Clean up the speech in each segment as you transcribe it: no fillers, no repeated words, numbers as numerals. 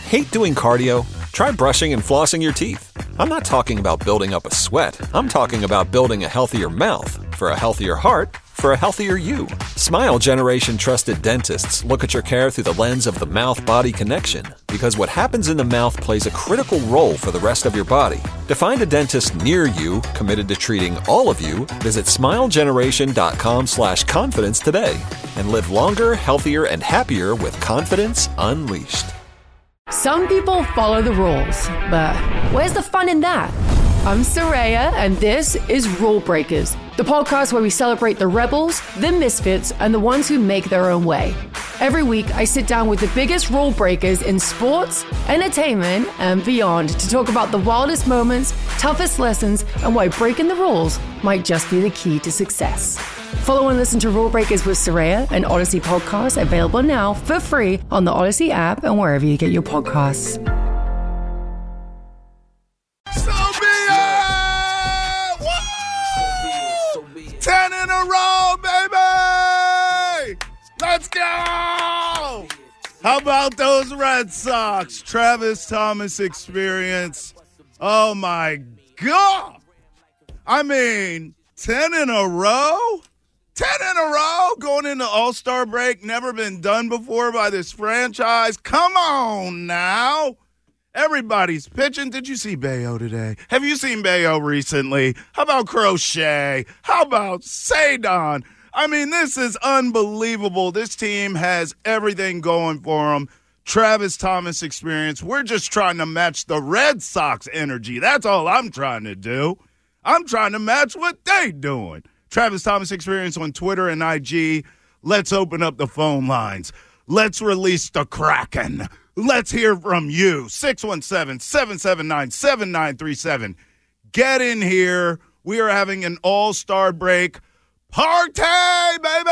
Hate doing cardio? Try brushing and flossing your teeth. I'm not talking about building up a sweat. I'm talking about building a healthier mouth for a healthier heart for a healthier you. Smile Generation trusted dentists look at your care through the lens of the mouth-body connection because what happens in the mouth plays a critical role for the rest of your body. To find a dentist near you committed to treating all of you, visit smilegeneration.com/confidence today and live longer, healthier, and happier with confidence unleashed. Some people follow the rules, but where's the fun in that? I'm Soraya, and this is Rule Breakers, the podcast where we celebrate the rebels, the misfits, and the ones who make their own way. Every week, I sit down with the biggest rule breakers in sports, entertainment, and beyond to talk about the wildest moments, toughest lessons, and why breaking the rules might just be the key to success. Follow and listen to Rule Breakers with Soraya, an Odyssey podcast available now for free on the Odyssey app and wherever you get your podcasts. 10 in a row, baby! Let's go! How about those Red Sox? Travis Thomas experience. Oh, my God! I mean, 10 in a row? 10 in a row going into All-Star break. Never been done before by this franchise. Come on now. Everybody's pitching. Did you see Bayo today? Have you seen Bayo recently? How about Crochet? How about Cedon? I mean, this is unbelievable. This team has everything going for them. Travis Thomas experience. We're just trying to match the Red Sox energy. That's all I'm trying to do. I'm trying to match what they doing. Travis Thomas experience on Twitter and IG. Let's open up the phone lines. Let's release the Kraken. Let's hear from you. 617-779-7937. Get in here. We are having an all-star break party, baby!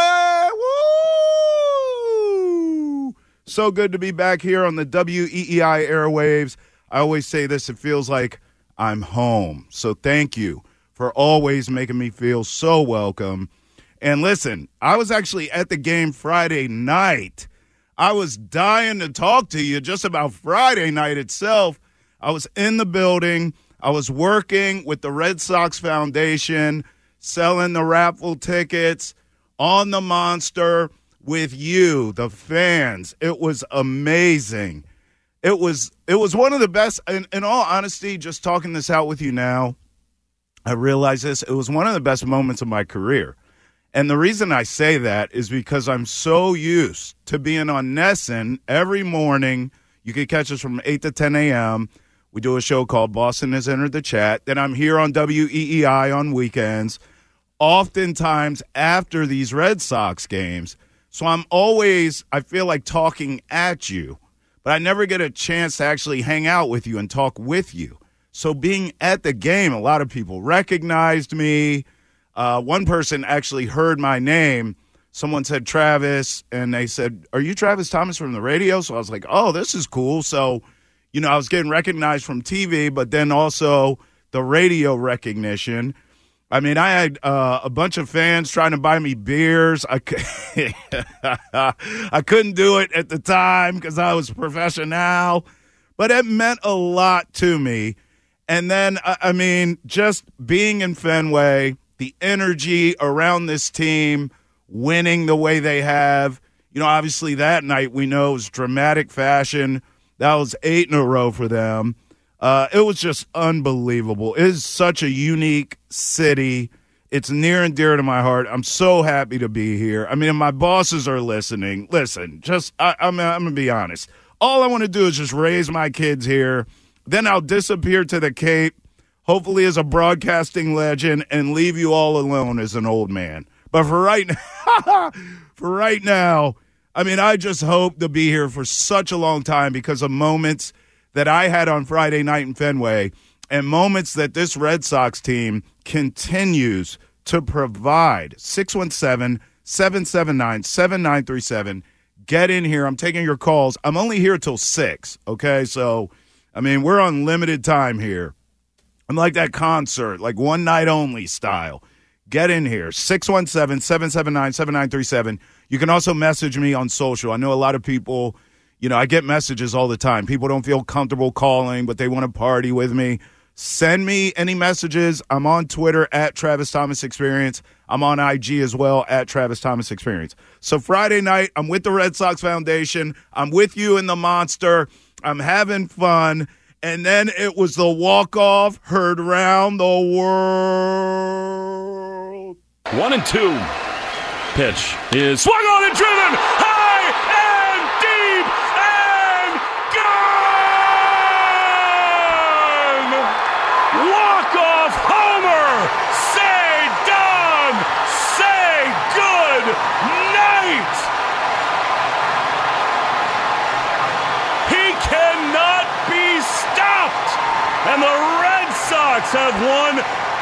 Woo! So good to be back here on the WEEI airwaves. I always say this, it feels like I'm home. So thank you for always making me feel so welcome. And listen, I was actually at the game Friday night. I was dying to talk to you just about Friday night itself. I was in the building. I was working with the Red Sox Foundation, selling the raffle tickets on the Monster with you, the fans. It was amazing. It was one of the best. In all honesty, just talking this out with you now, I realize this. It was one of the best moments of my career. And the reason I say that is because I'm so used to being on NESN every morning. You can catch us from 8 to 10 a.m. We do a show called Boston Has Entered the Chat. Then I'm here on WEEI on weekends, oftentimes after these Red Sox games. So I feel like talking at you, but I never get a chance to actually hang out with you and talk with you. So being at the game, a lot of people recognized me. One person actually heard my name. Someone said Travis, and they said, "Are you Travis Thomas from the radio?" So I was like, "Oh, this is cool." So, I was getting recognized from TV, but then also the radio recognition. I mean, I had a bunch of fans trying to buy me beers. I couldn't do it at the time because I was a professional, but it meant a lot to me. And then, just being in Fenway, the energy around this team, winning the way they have. Obviously that night we know was dramatic fashion. That was 8 in a row for them. It was just unbelievable. It is such a unique city. It's near and dear to my heart. I'm so happy to be here. If my bosses are listening, listen, I'm going to be honest. All I want to do is just raise my kids here. Then I'll disappear to the Cape, hopefully as a broadcasting legend, and leave you all alone as an old man. But for right now, I just hope to be here for such a long time because of moments that I had on Friday night in Fenway and moments that this Red Sox team continues to provide. 617-779-7937. Get in here. I'm taking your calls. I'm only here till 6, okay? So, we're on limited time here. I'm like that concert, like one night only style. Get in here, 617-779-7937. You can also message me on social. I know a lot of people, I get messages all the time. People don't feel comfortable calling, but they want to party with me. Send me any messages. I'm on Twitter at Travis Thomas Experience. I'm on IG as well at Travis Thomas Experience. So Friday night, I'm with the Red Sox Foundation. I'm with you in the Monster. I'm having fun. And then it was the walk-off heard around the world. 1-2. Pitch is swung on and driven. High and deep and gone! Walk-off homer! Say done! Say good night! He cannot be stopped! And the Red Sox have won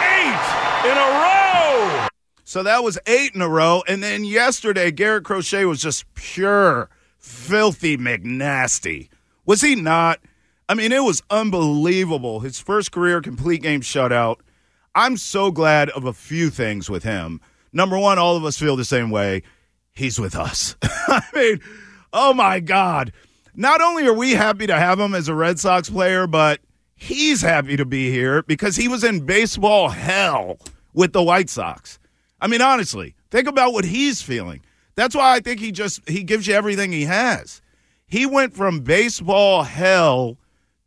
8 in a row! So that was 8 in a row. And then yesterday, Garrett Crochet was just pure, filthy McNasty. Was he not? I mean, it was unbelievable. His first career complete game shutout. I'm so glad of a few things with him. Number one, all of us feel the same way. He's with us. I mean, oh my God. Not only are we happy to have him as a Red Sox player, but he's happy to be here because he was in baseball hell with the White Sox. I mean, honestly, think about what he's feeling. That's why I think he gives you everything he has. He went from baseball hell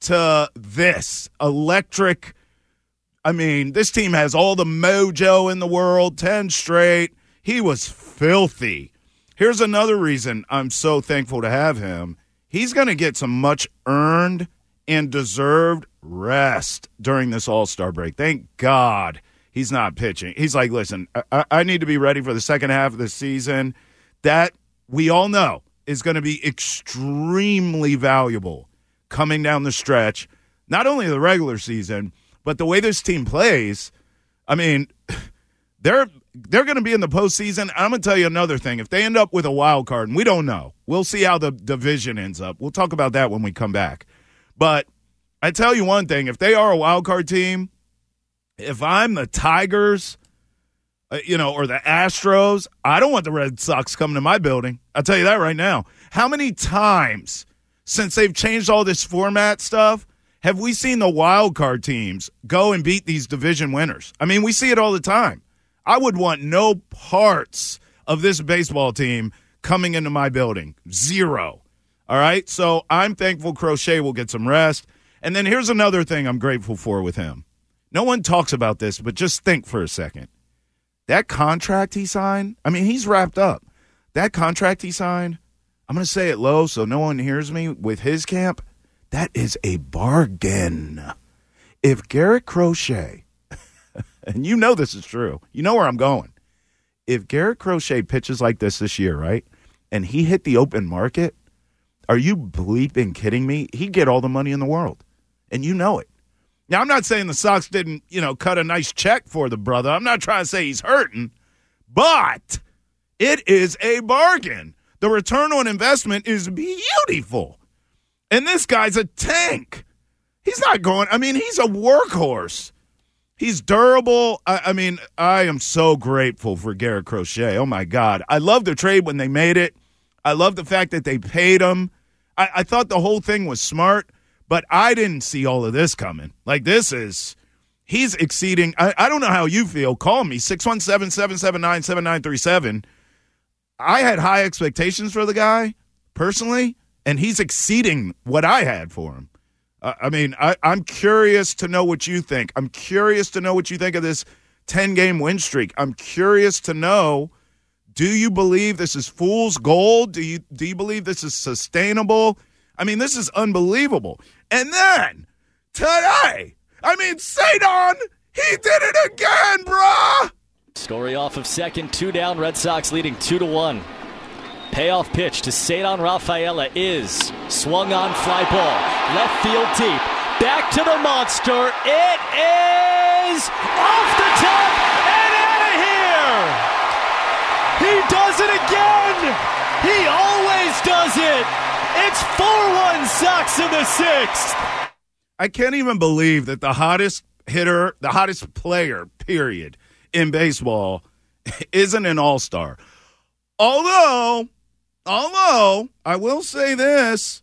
to this electric. I mean, this team has all the mojo in the world, 10 straight. He was filthy. Here's another reason I'm so thankful to have him. He's going to get some much earned and deserved rest during this All-Star break. Thank God. He's not pitching. He's like, listen, I need to be ready for the second half of the season. That we all know is going to be extremely valuable coming down the stretch, not only the regular season, but the way this team plays. I mean, they're going to be in the postseason. I'm going to tell you another thing. If they end up with a wild card, and we don't know, we'll see how the division ends up. We'll talk about that when we come back. But I tell you one thing. If they are a wild card team, if I'm the Tigers, or the Astros, I don't want the Red Sox coming to my building. I'll tell you that right now. How many times since they've changed all this format stuff have we seen the wild card teams go and beat these division winners? I mean, we see it all the time. I would want no parts of this baseball team coming into my building. Zero. All right? So I'm thankful Crochet will get some rest. And then here's another thing I'm grateful for with him. No one talks about this, but just think for a second. That contract he signed, I mean, he's wrapped up. That contract he signed, I'm going to say it low so no one hears me, with his camp, that is a bargain. If Garrett Crochet, and you know this is true, you know where I'm going. If Garrett Crochet pitches like this year, right, and he hit the open market, are you bleeping kidding me? He'd get all the money in the world, and you know it. Now, I'm not saying the Sox didn't, cut a nice check for the brother. I'm not trying to say he's hurting, but it is a bargain. The return on investment is beautiful. And this guy's a tank. He's not going, he's a workhorse. He's durable. I am so grateful for Garrett Crochet. Oh, my God. I love the trade when they made it. I love the fact that they paid him. I thought the whole thing was smart. But I didn't see all of this coming. Like, he's exceeding. I don't know how you feel. Call me, 617-779-7937. I had high expectations for the guy, personally, and he's exceeding what I had for him. I'm curious to know what you think. I'm curious to know what you think of this 10-game win streak. I'm curious to know, do you believe this is fool's gold? Do you believe this is sustainable? This is unbelievable. And then, today, Cedon, he did it again, bruh! Story off of second, 2 down, Red Sox leading 2-1. Payoff pitch to Cedon Rafaela is swung on, fly ball, left field deep, back to the monster, it is off the top and out of here! He does it again! He always does it! It's 4-1 Sox in the 6th. I can't even believe that the hottest hitter, the hottest player, period, in baseball isn't an all-star. Although, I will say this,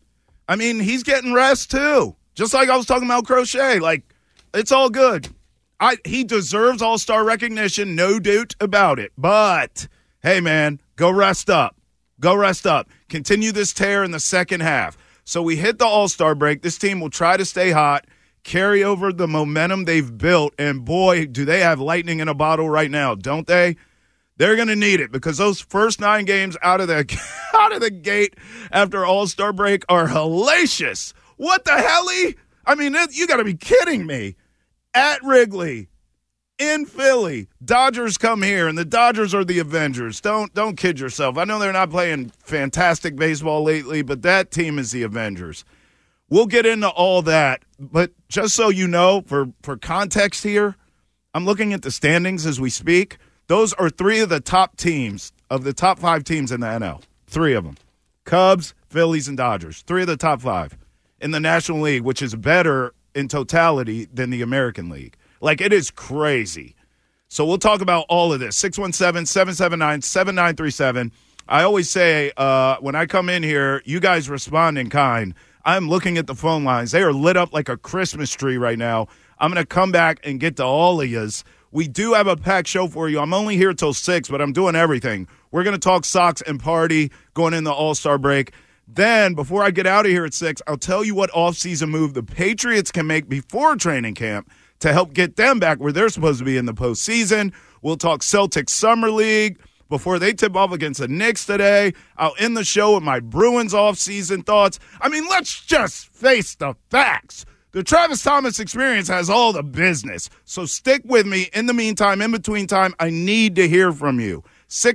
I mean, he's getting rest too. Just like I was talking about Crochet. Like, it's all good. He deserves all-star recognition, no doubt about it. But, hey, man, go rest up. Go rest up. Continue this tear in the second half. So we hit the all-star break. This team will try to stay hot, carry over the momentum they've built, and, boy, do they have lightning in a bottle right now, don't they? They're going to need it because those first 9 games out of the gate after all-star break are hellacious. What the helly? I mean, you got to be kidding me. At Wrigley, in Philly, Dodgers come here, and the Dodgers are the Avengers. Don't kid yourself. I know they're not playing fantastic baseball lately, but that team is the Avengers. We'll get into all that, but just so you know, for context here, I'm looking at the standings as we speak. Those are 3 of the top teams, of the top 5 teams in the NL. 3 of them. Cubs, Phillies, and Dodgers. 3 of the top 5 in the National League, which is better in totality than the American League. Like, it is crazy. So we'll talk about all of this. 617-779-7937. I always say when I come in here, you guys respond in kind. I'm looking at the phone lines. They are lit up like a Christmas tree right now. I'm going to come back and get to all of yous. We do have a packed show for you. I'm only here till 6, but I'm doing everything. We're going to talk Sox and party going in the All-Star break. Then, before I get out of here at 6, I'll tell you what offseason move the Patriots can make before training camp to help get them back where they're supposed to be in the postseason. We'll talk Celtics Summer League before they tip off against the Knicks today. I'll end the show with my Bruins offseason thoughts. I mean, let's just face the facts. The Travis Thomas Experience has all the business. So stick with me. In the meantime, in between time, I need to hear from you.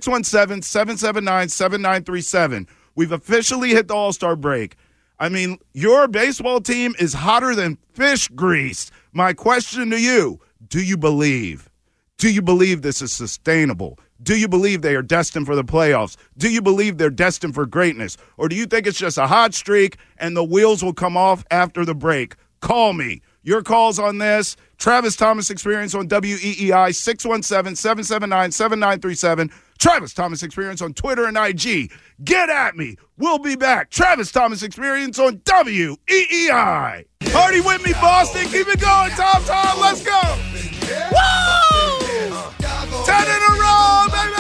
617-779-7937. We've officially hit the All-Star break. I mean, your baseball team is hotter than fish grease. My question to you, do you believe? Do you believe this is sustainable? Do you believe they are destined for the playoffs? Do you believe they're destined for greatness? Or do you think it's just a hot streak and the wheels will come off after the break? Call me. Your calls on this. Travis Thomas Experience on WEEI, 617-779-7937. Travis Thomas Experience on Twitter and IG. Get at me. We'll be back. Travis Thomas Experience on WEEI. Party with me, Boston. Keep it going. Tom. Let's go. Woo! 10 in a row, baby.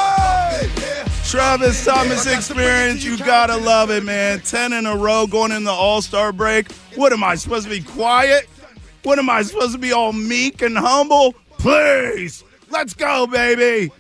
Travis Thomas Experience. You got to love it, man. 10 in a row going in the All-Star break. What am I, supposed to be quiet? What am I, supposed to be all meek and humble? Please. Let's go, baby.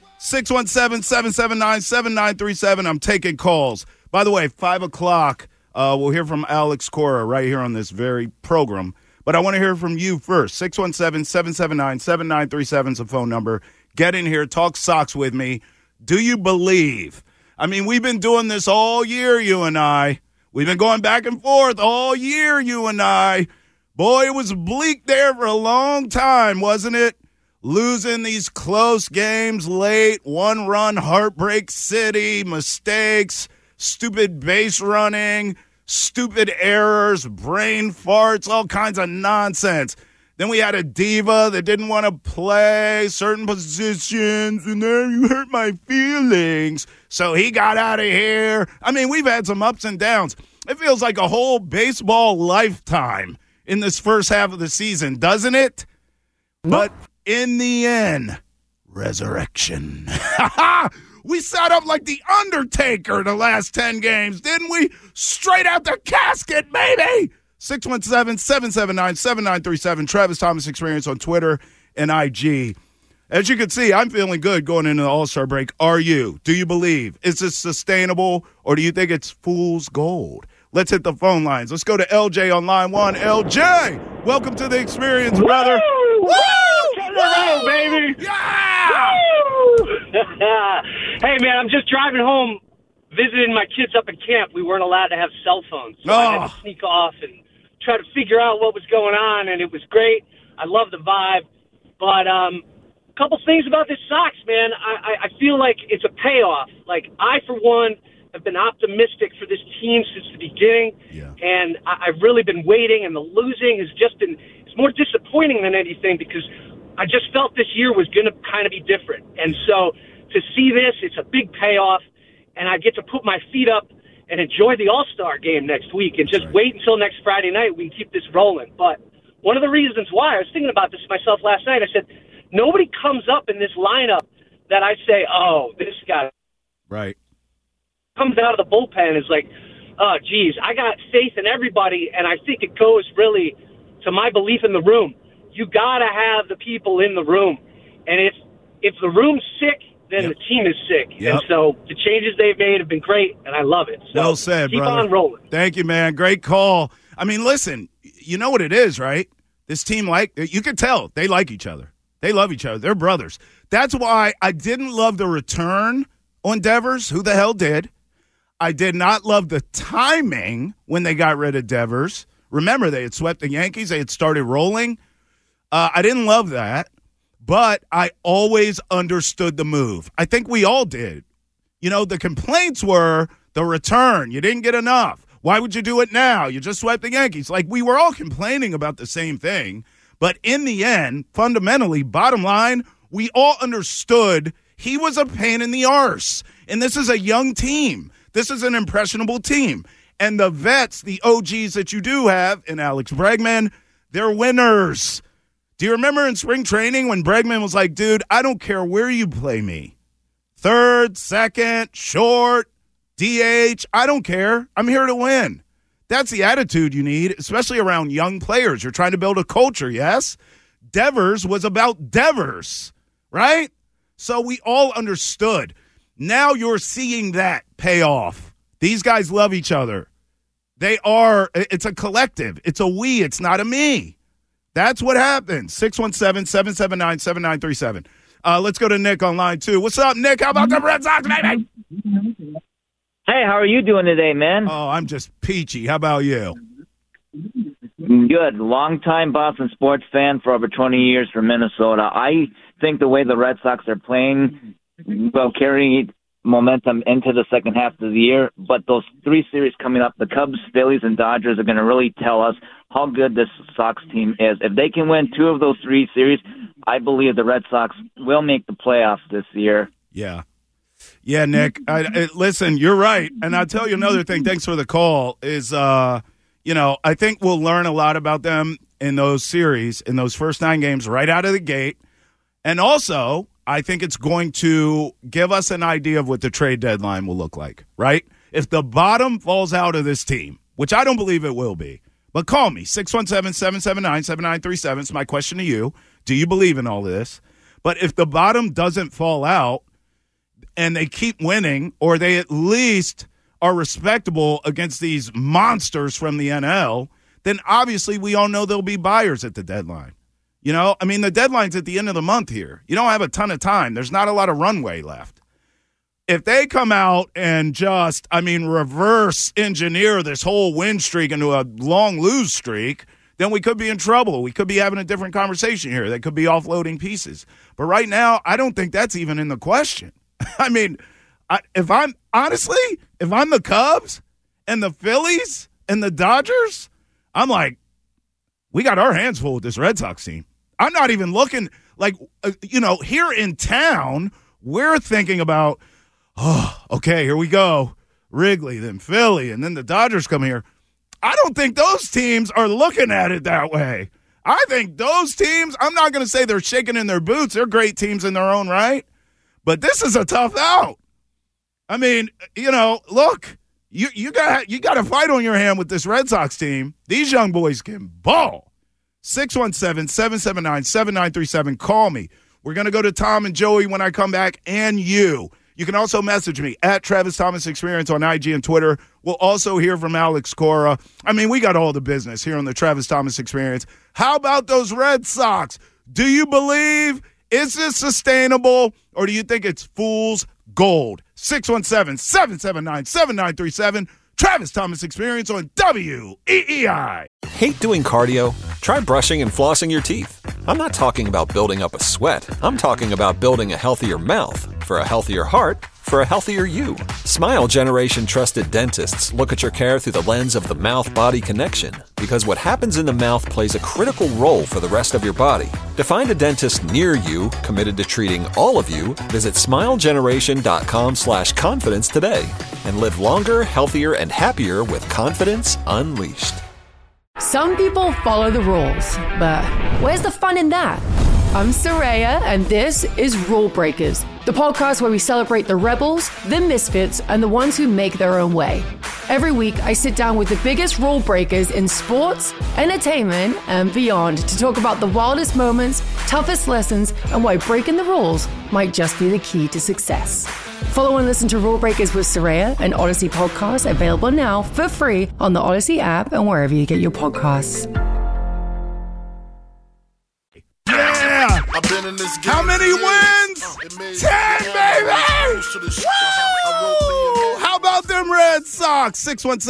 617-779-7937. I'm taking calls. By the way, 5 o'clock, we'll hear from Alex Cora right here on this very program. But I want to hear from you first. 617-779-7937 is the phone number. Get in here. Talk Sox with me. Do you believe? I mean, we've been doing this all year, you and I. We've been going back and forth all year, you and I. Boy, it was bleak there for a long time, wasn't it? Losing these close games late, 1-run heartbreak city, mistakes, stupid base running, stupid errors, brain farts, all kinds of nonsense. Then we had a diva that didn't want to play certain positions, and then you hurt my feelings. So he got out of here. I mean, we've had some ups and downs. It feels like a whole baseball lifetime in this first half of the season, doesn't it? But in the end, resurrection. We sat up like the Undertaker the last 10 games, didn't we? Straight out the casket, baby! 617-779-7937. Travis Thomas Experience on Twitter and IG. As you can see, I'm feeling good going into the All-Star break. Are you? Do you believe? Is this sustainable, or do you think it's fool's gold? Let's hit the phone lines. Let's go to LJ on line 1. LJ, welcome to the Experience, brother. Woo! Hello, baby. Yeah! Hey, man, I'm just driving home, visiting my kids up at camp. We weren't allowed to have cell phones, so I had to sneak off and try to figure out what was going on, and it was great. I love the vibe. But a couple things about this Sox, man. I feel like it's a payoff. Like, I, for one, have been optimistic for this team since the beginning, and I've really been waiting, and the losing has just been – it's more disappointing than anything because I just felt this year was going to kind of be different. And so to see this, it's a big payoff, and I get to put my feet up and enjoy the All-Star game next week and just wait until next Friday night. We can keep this rolling. But one of the reasons why, I was thinking about this myself last night, I said, nobody comes up in this lineup that I say, oh, this guy comes out of the bullpen is like, oh, geez, I got faith in everybody, and I think it goes really to my belief in the room. You got to have the people in the room. And if the room's sick, then the team is sick. And so the changes they've made have been great, and I love it. So well said, keep brother. on rolling. Thank you, man. Great call. I mean, listen, you know what it is, right? This team, you can tell, they like each other. They love each other. They're brothers. That's why I didn't love the return on Devers. Who the hell did? I did not love the timing when they got rid of Devers. Remember, they had swept the Yankees. They had started rolling. I didn't love that. But I always understood the move. I think we all did. You know, the complaints were the return. You didn't get enough. Why would you do it now? You just swept the Yankees. Like, we were all complaining about the same thing. But in the end, fundamentally, bottom line, we all understood he was a pain in the arse. And this is a young team. This is an impressionable team. And the vets, the OGs that you do have, and Alex Bregman, they're winners. Do you remember in spring training when Bregman was like, dude, I don't care where you play me. Third, second, short, DH, I don't care. I'm here to win. That's the attitude you need, especially around young players. You're trying to build a culture, yes? Devers was about Devers, right? So we all understood. Now you're seeing that pay off. These guys love each other. It's a collective. It's a we. It's not a me. That's what happens. 617-779-7937. Let's go to Nick on line 2. What's up, Nick? How about the Red Sox, baby? Hey, how are you doing today, man? Oh, I'm just peachy. How about you? Good. Long-time Boston sports fan for over 20 years from Minnesota. I think the way the Red Sox are playing will carry momentum into the second half of the year, but those 3 series coming up, the Cubs, Phillies, and Dodgers are going to really tell us how good this Sox team is. If they can win 2 of those 3 series, I believe the Red Sox will make the playoffs this year. Yeah, Nick. Listen, you're right. And I'll tell you another thing. Thanks for the call. Is I think we'll learn a lot about them in those series, in those first 9 games, right out of the gate. And also, I think it's going to give us an idea of what the trade deadline will look like, right? If the bottom falls out of this team, which I don't believe it will be, but call me, 617-779-7937. It's my question to you. Do you believe in all this? But if the bottom doesn't fall out and they keep winning, or they at least are respectable against these monsters from the NL, then obviously we all know there'll be buyers at the deadline. You know, I mean, the deadline's at the end of the month here. You don't have a ton of time. There's not a lot of runway left. If they come out and just, reverse engineer this whole win streak into a long lose streak, then we could be in trouble. We could be having a different conversation here. They could be offloading pieces. But right now, I don't think that's even in the question. If I'm the Cubs and the Phillies and the Dodgers, I'm like, we got our hands full with this Red Sox team. I'm not even looking here in town, we're thinking about, okay, here we go. Wrigley, then Philly, and then the Dodgers come here. I don't think those teams are looking at it that way. I think those teams, I'm not going to say they're shaking in their boots. They're great teams in their own right. But this is a tough out. Look, you got a fight on your hand with this Red Sox team. These young boys can ball. 617-779-7937. Call me. We're going to go to Tom and Joey when I come back, and you. You can also message me at Travis Thomas Experience on IG and Twitter. We'll also hear from Alex Cora. We got all the business here on the Travis Thomas Experience. How about those Red Sox? Do you believe? Is this sustainable, or do you think it's fool's gold? 617-779-7937. Travis Thomas Experience on WEEI. Hate doing cardio? Try brushing and flossing your teeth. I'm not talking about building up a sweat. I'm talking about building a healthier mouth. For a healthier heart, for a healthier you. Smile Generation trusted dentists look at your care through the lens of the mouth-body connection, because what happens in the mouth plays a critical role for the rest of your body. To find a dentist near you committed to treating all of you, visit smilegeneration.com/confidence today and live longer, healthier, and happier with confidence unleashed. Some people follow the rules, but where's the fun in that? I'm Soraya, and this is Rule Breakers, the podcast where we celebrate the rebels, the misfits, and the ones who make their own way. Every week, I sit down with the biggest rule breakers in sports, entertainment, and beyond to talk about the wildest moments, toughest lessons, and why breaking the rules might just be the key to success. Follow and listen to Rule Breakers with Soraya, an Odyssey podcast available now for free on the Odyssey app and wherever you get your podcasts. Yeah! How many wins? 10, baby! Woo! How about them Red Sox?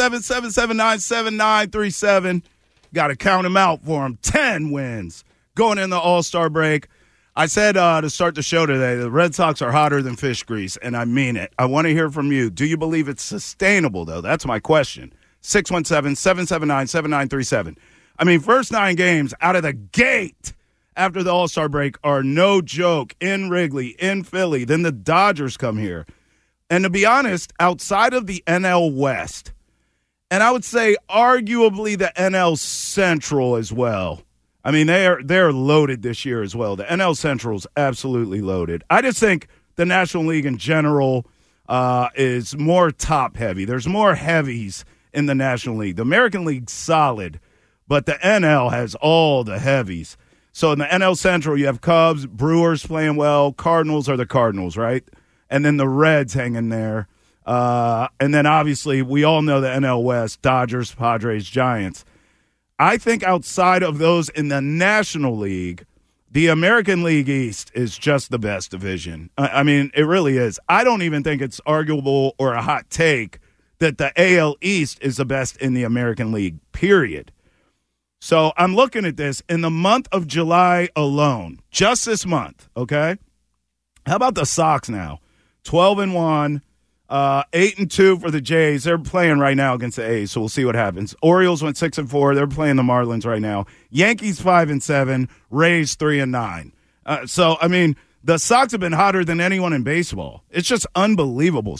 617-779-7937. Got to count them out for them. 10 wins going in the All-Star break. I said to start the show today, the Red Sox are hotter than fish grease, and I mean it. I want to hear from you. Do you believe it's sustainable, though? That's my question. 617-779-7937. I mean, first 9 games out of the gate after the All-Star break are no joke. In Wrigley, in Philly, then the Dodgers come here. And to be honest, outside of the NL West, and I would say arguably the NL Central as well, I mean, they're loaded this year as well. The NL Central's absolutely loaded. I just think the National League in general is more top-heavy. There's more heavies in the National League. The American League's solid, but the NL has all the heavies. So in the NL Central, you have Cubs, Brewers playing well. Cardinals are the Cardinals, right? And then the Reds hanging there. And then, obviously, we all know the NL West, Dodgers, Padres, Giants. I think outside of those in the National League, the American League East is just the best division. I mean, it really is. I don't even think it's arguable or a hot take that the AL East is the best in the American League, period. So I'm looking at this in the month of July alone, just this month, okay? How about the Sox now? 12-1. 8-2 for the Jays. They're playing right now against the A's, so we'll see what happens. Orioles went 6-4. They're playing the Marlins right now. Yankees 5-7. Rays 3-9. So I mean, the Sox have been hotter than anyone in baseball. It's just unbelievable.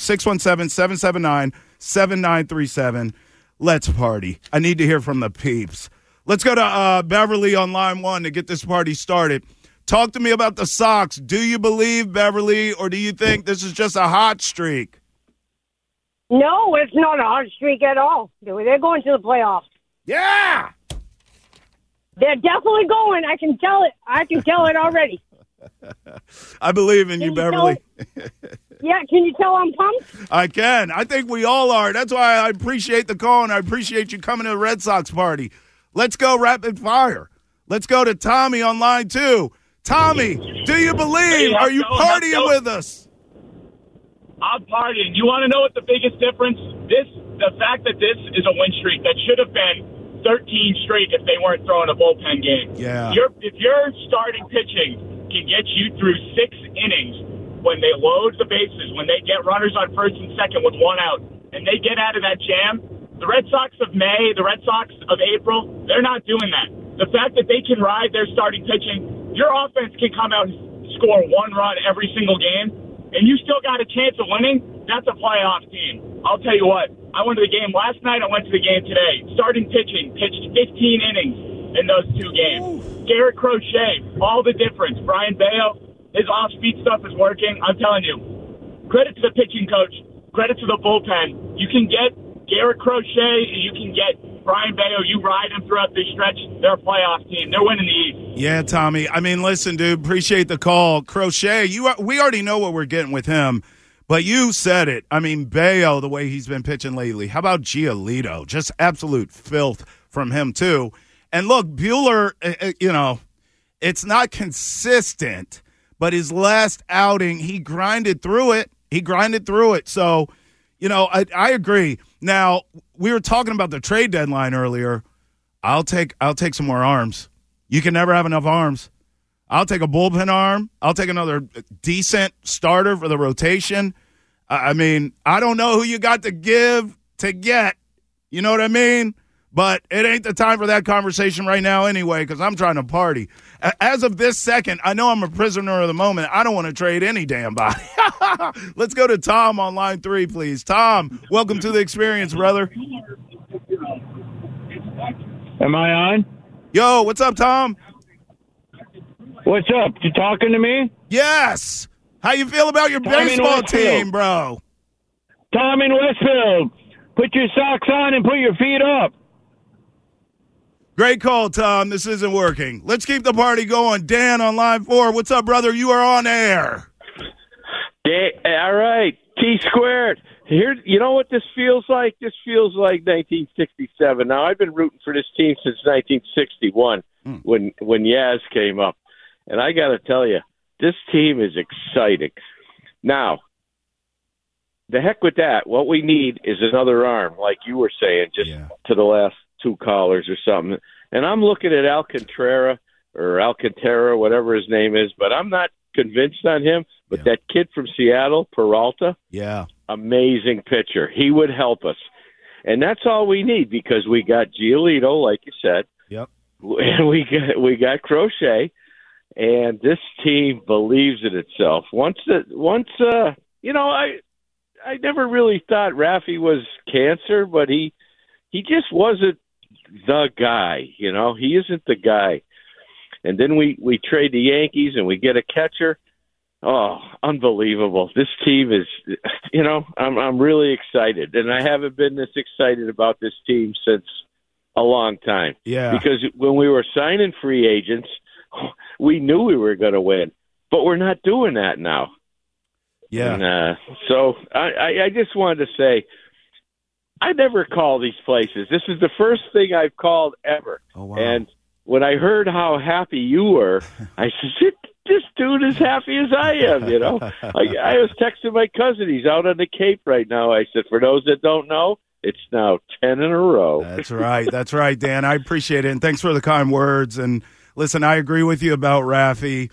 617-779-7937. Let's party. I need to hear from the peeps. Let's go to Beverly on line 1 to get this party started. Talk to me about the Sox. Do you believe, Beverly, or do you think this is just a hot streak? No, it's not a hot streak at all. They're going to the playoffs. Yeah! They're definitely going. I can tell it. I can tell it already. I believe in you, Beverly. Yeah, can you tell I'm pumped? I can. I think we all are. That's why I appreciate the call, and I appreciate you coming to the Red Sox party. Let's go rapid fire. Let's go to Tommy on line 2. Tommy, do you believe? Are you partying with us? I'm partying. You want to know what the biggest difference? The fact that this is a win streak that should have been 13 straight if they weren't throwing a bullpen game. Yeah. If your starting pitching can get you through 6 innings when they load the bases, when they get runners on first and second with 1 out, and they get out of that jam, the Red Sox of May, the Red Sox of April, they're not doing that. The fact that they can ride their starting pitching, your offense can come out and score 1 run every single game, and you still got a chance of winning, that's a playoff team. I'll tell you what, I went to the game last night, I went to the game today. Starting pitching, pitched 15 innings in those 2 games. Garrett Crochet, all the difference. Brian Bayo, his off-speed stuff is working. I'm telling you, credit to the pitching coach, credit to the bullpen. You can get Garrett Crochet, you can get Brian Bayo, you ride them throughout this stretch. They're a playoff team. They're winning the East. Yeah, Tommy. I mean, listen, dude, appreciate the call. Crochet, we already know what we're getting with him, but you said it. I mean, Bayo, the way he's been pitching lately. How about Giolito? Just absolute filth from him, too. And look, Buehler, it's not consistent, but his last outing, he grinded through it. So, I agree. Now, we were talking about the trade deadline earlier. I'll take some more arms. You can never have enough arms. I'll take a bullpen arm. I'll take another decent starter for the rotation. I mean, I don't know who you got to give to get. You know what I mean? But it ain't the time for that conversation right now anyway, because I'm trying to party. As of this second, I know I'm a prisoner of the moment. I don't want to trade any damn body. Let's go to Tom on line 3, please. Tom, welcome to the experience, brother. Am I on? Yo, what's up, Tom? What's up? You talking to me? Yes. How you feel about your baseball team, bro? Tom in Westfield. Put your socks on and put your feet up. Great call, Tom. This isn't working. Let's keep the party going. Dan on line 4. What's up, brother? You are on air. All right. T-squared. Here, you know what this feels like? This feels like 1967. Now, I've been rooting for this team since 1961 when Yaz came up. And I got to tell you, this team is exciting. Now, the heck with that. What we need is another arm, like you were saying, just to the last 2 callers or something. And I'm looking at Alcantara, whatever his name is, but I'm not convinced on him. But that kid from Seattle, Peralta, amazing pitcher. He would help us. And that's all we need because we got Giolito, like you said. Yep. And we got Crochet. And this team believes in itself. I never really thought Raffy was cancer, but he just wasn't the guy. You know, he isn't the guy. And then we trade the Yankees and we get a catcher. Oh, unbelievable! This team is, I'm really excited, and I haven't been this excited about this team since a long time. Yeah, because when we were signing free agents, we knew we were going to win, but we're not doing that now. Yeah. And, so I just wanted to say, I never call these places. This is the first thing I've called ever. Oh, wow. And when I heard how happy you were, I said, this dude is happy as I am, you know. I was texting my cousin. He's out on the Cape right now. I said, for those that don't know, it's now 10 in a row. That's right. That's right, Dan. I appreciate it. And thanks for the kind words. And listen, I agree with you about Raffy.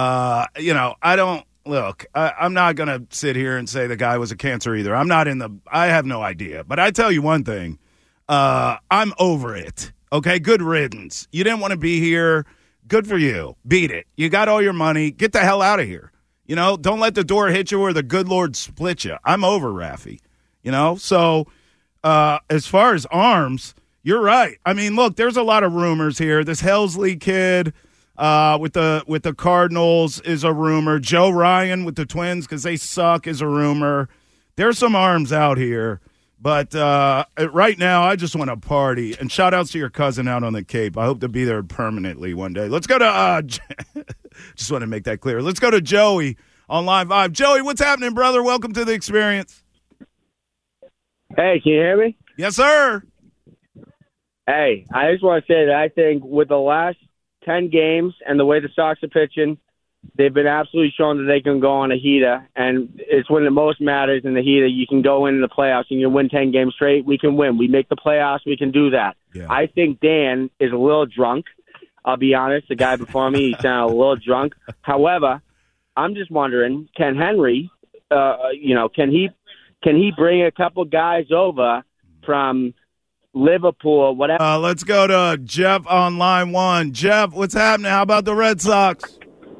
I'm not going to sit here and say the guy was a cancer either. I have no idea. But I tell you one thing, I'm over it. Okay, good riddance. You didn't want to be here. Good for you. Beat it. You got all your money. Get the hell out of here. You know, don't let the door hit you or the good Lord split you. I'm over Raffy. You know, so as far as arms, you're right. I mean, look, there's a lot of rumors here. This Helsley kid with the Cardinals is a rumor. Joe Ryan with the Twins because they suck is a rumor. There's some arms out here. But right now, I just want to party. And shout-outs to your cousin out on the Cape. I hope to be there permanently one day. Let's go to just want to make that clear. Let's go to Joey on Line 5. Joey, what's happening, brother? Welcome to the experience. Hey, can you hear me? Yes, sir. Hey, I just want to say that I think with the last 10 games and the way the Sox are pitching, they've been absolutely shown that they can go on a heater, and it's when it most matters in the heater. You can go in the playoffs and you win 10 games straight. We can win. We make the playoffs. We can do that. Yeah. I think Dan is a little drunk. I'll be honest. The guy before me, he sounded a little drunk. However, I'm just wondering, can Henry, can he bring a couple guys over from Liverpool, whatever? Let's go to Jeff on Line 1. Jeff, what's happening? How about the Red Sox?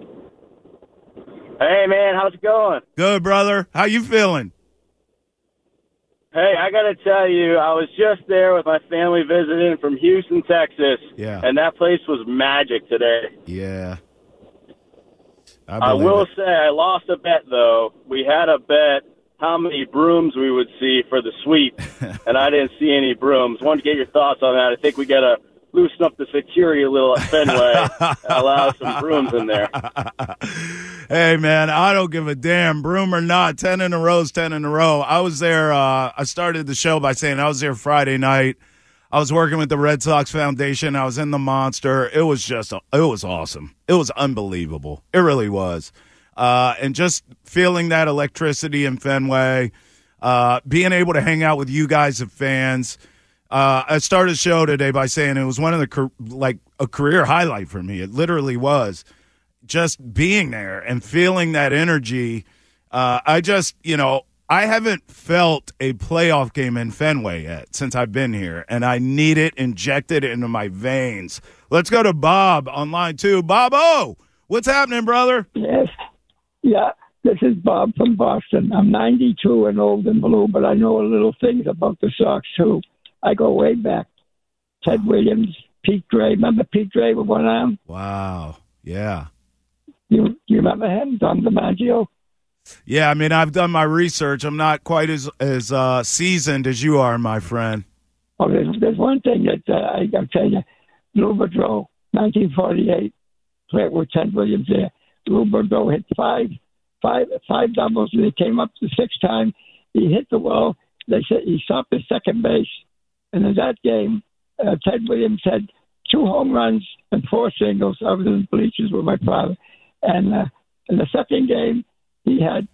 Hey, man, how's it going? Good, brother. How you feeling? Hey, I got to tell you, I was just there with my family visiting from Houston, Texas. Yeah. And that place was magic today. Yeah. I will say I lost a bet, though. We had a bet how many brooms we would see for the sweep, and I didn't see any brooms. Wanted to get your thoughts on that. I think we got to loosen up the security a little at Fenway and allow some brooms in there. Hey, man, I don't give a damn, broom or not. 10 in a row is 10 in a row. I was there. I started the show by saying I was there Friday night. I was working with the Red Sox Foundation. I was in the Monster. It was awesome. It was unbelievable. It really was. And just feeling that electricity in Fenway, being able to hang out with you guys as fans. I started the show today by saying it was one of a career highlight for me. It literally was. Just being there and feeling that energy. I just, I haven't felt a playoff game in Fenway yet since I've been here, and I need it injected into my veins. Let's go to Bob on line 2. Bob-O, what's happening, brother? Yes. Yeah, this is Bob from Boston. I'm 92 and old and blue, but I know a little things about the Sox, too. I go way back. Ted Williams, Pete Gray. Remember Pete Gray with one arm? Wow. Yeah. You remember him, Don DiMaggio? Yeah, I mean, I've done my research. I'm not quite as seasoned as you are, my friend. Oh, there's one thing that I got to tell you. Lou Boudreau, 1948, played with Ted Williams there. Lou Boudreau hit five doubles, and he came up the sixth time. He hit the wall. They said he stopped at second base. And in that game, Ted Williams had 2 home runs and 4 singles. I was in the bleachers with my father. And in the second game, he had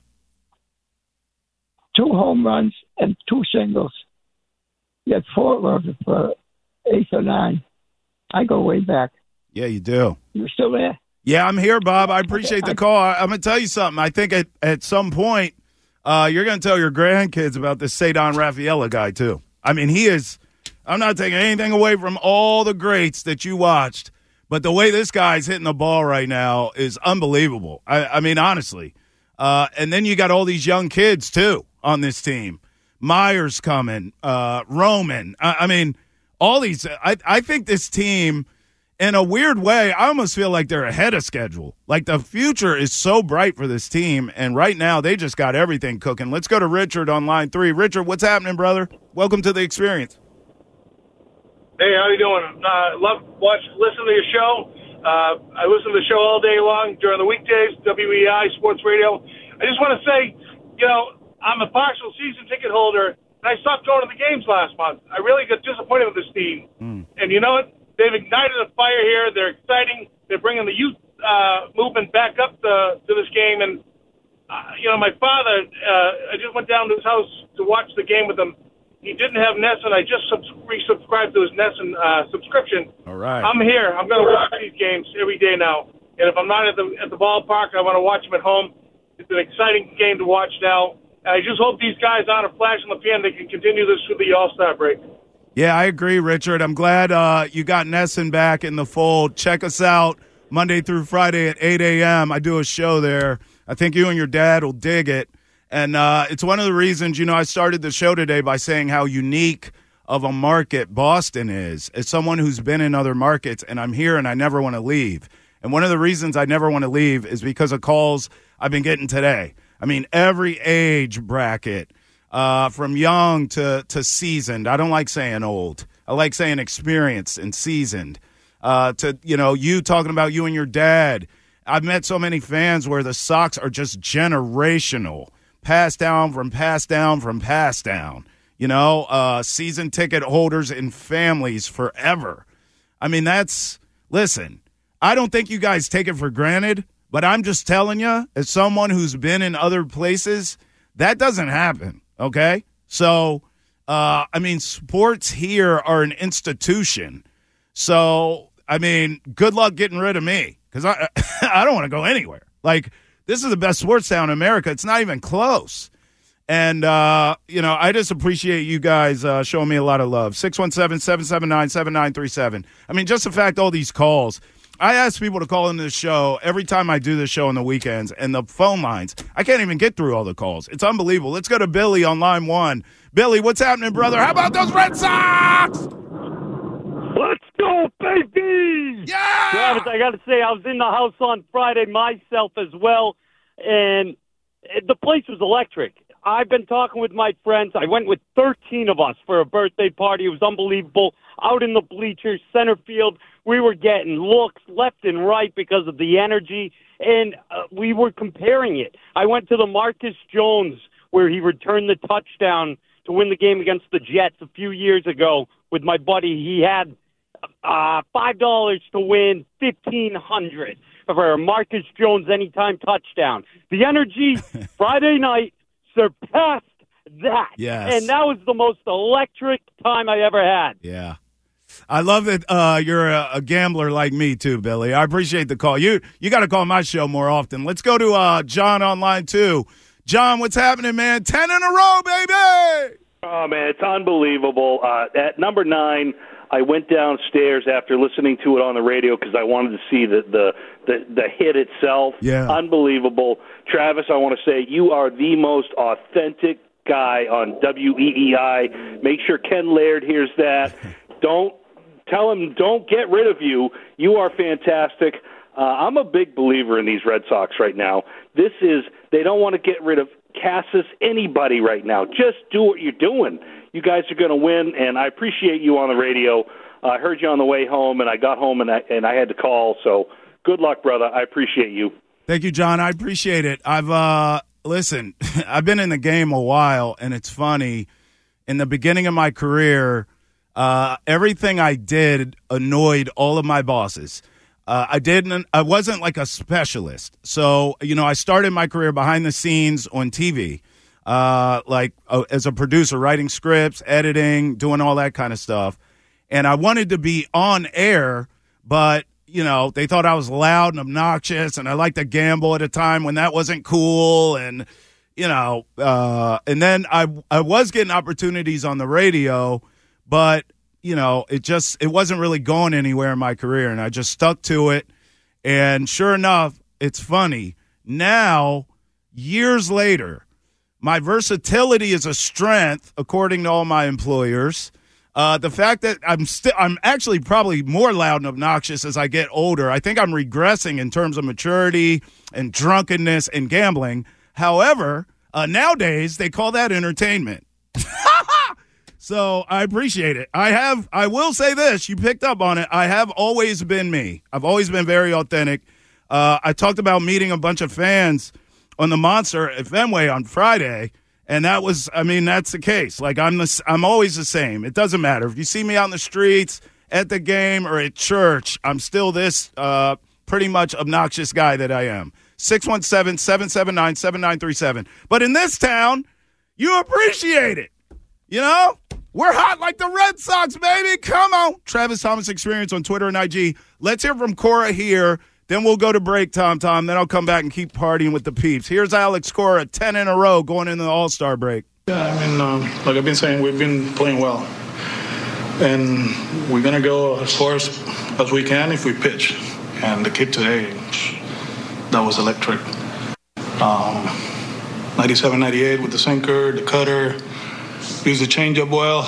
2 home runs and 2 singles. He had 4 for 8 or 9. I go way back. Yeah, you do. You still there? Yeah, I'm here, Bob. I appreciate the call. I'm going to tell you something. I think at some point you're going to tell your grandkids about this Cedar Rafaela guy, too. I mean, he is – I'm not taking anything away from all the greats that you watched, but the way this guy's hitting the ball right now is unbelievable. I mean, honestly. And then you got all these young kids, too, on this team. Myers coming, Roman. I mean, all these – I think this team, in a weird way, I almost feel like they're ahead of schedule. Like the future is so bright for this team, and right now they just got everything cooking. Let's go to Richard on line 3. Richard, what's happening, brother? Welcome to the experience. Hey, how you doing? Listen to your show. I listen to the show all day long during the weekdays, WEI Sports Radio. I just want to say, I'm a partial season ticket holder, and I stopped going to the games last month. I really got disappointed with this team. And you know what? They've ignited a fire here. They're exciting. They're bringing the youth movement back up to this game. And, my father, I just went down to his house to watch the game with him. He didn't have NESN. I just resubscribed to his NESN subscription. All right. I'm here. I'm going to watch these games every day now. And if I'm not at the ballpark, I want to watch them at home. It's an exciting game to watch now. And I just hope these guys aren't a flash in the pan. They can continue this through the All-Star break. Yeah, I agree, Richard. I'm glad you got NESN back in the fold. Check us out Monday through Friday at 8 a.m. I do a show there. I think you and your dad will dig it. And it's one of the reasons, I started the show today by saying how unique of a market Boston is. As someone who's been in other markets, and I'm here and I never want to leave. And one of the reasons I never want to leave is because of calls I've been getting today. I mean, every age bracket, from young to seasoned. I don't like saying old. I like saying experienced and seasoned. To you talking about you and your dad. I've met so many fans where the Sox are just generational. Passed down from passed down from passed down. Season ticket holders and families forever. I mean, listen, I don't think you guys take it for granted, but I'm just telling you, as someone who's been in other places, that doesn't happen, okay? So, sports here are an institution. So, good luck getting rid of me because I don't want to go anywhere. Like, this is the best sports town in America. It's not even close. And, I just appreciate you guys showing me a lot of love. 617-779-7937. Just the fact all these calls. I ask people to call into the show every time I do this show on the weekends, and the phone lines, I can't even get through all the calls. It's unbelievable. Let's go to Billy on line 1. Billy, what's happening, brother? How about those Red Sox? Let's go, baby! Yeah! Travis, I got to say, I was in the house on Friday myself as well, and the place was electric. I've been talking with my friends. I went with 13 of us for a birthday party. It was unbelievable. Out in the bleachers, center field, we were getting looks left and right because of the energy, and we were comparing it. I went to the Marcus Jones where he returned the touchdown to win the game against the Jets a few years ago with my buddy. He had $5 to win $1,500 for a Marcus Jones anytime touchdown. The energy Friday night surpassed that. Yes. And that was the most electric time I ever had. Yeah. I love that you're a gambler like me too, Billy. I appreciate the call. You got to call my show more often. Let's go to John on line 2. John, what's happening, man? 10 in a row, baby! Oh, man, it's unbelievable. At number 9, I went downstairs after listening to it on the radio because I wanted to see the hit itself. Yeah. Unbelievable. Travis, I want to say you are the most authentic guy on WEEI. Make sure Ken Laird hears that. Don't get rid of you. You are fantastic. I'm a big believer in these Red Sox right now. They don't want to get rid of Cassis, anybody right now. Just do what you're doing. You guys are going to win, and I appreciate you on the radio. I heard you on the way home, and I got home, and I had to call. So good luck, brother. I appreciate you. Thank you, John. I appreciate it. Listen, I've been in the game a while, and it's funny. In the beginning of my career, everything I did annoyed all of my bosses. I wasn't like a specialist. So, I started my career behind the scenes on TV, as a producer, writing scripts, editing, doing all that kind of stuff. And I wanted to be on air, but, they thought I was loud and obnoxious, and I liked to gamble at a time when that wasn't cool. And, and then I was getting opportunities on the radio, but it wasn't really going anywhere in my career, and I just stuck to it. And sure enough, it's funny. Now, years later, my versatility is a strength, according to all my employers. The fact that I'm actually probably more loud and obnoxious as I get older. I think I'm regressing in terms of maturity and drunkenness and gambling. However, nowadays they call that entertainment. So I appreciate it. I will say this, you picked up on it. I have always been me. I've always been very authentic. I talked about meeting a bunch of fans on the Monster at Fenway on Friday, and that's the case. Like I'm always the same. It doesn't matter. If you see me out in the streets, at the game, or at church, I'm still this pretty much obnoxious guy that I am. 617-779-7937. But in this town, you appreciate it. We're hot like the Red Sox, baby. Come on. Travis Thomas Experience on Twitter and IG. Let's hear from Cora here. Then we'll go to break, Tom. Then I'll come back and keep partying with the peeps. Here's Alex Cora, 10 in a row going into the All-Star break. Yeah, like I've been saying, we've been playing well. And we're going to go as far as we can if we pitch. And the kid today, that was electric. 97, 98 with the sinker, the cutter. Used the changeup well.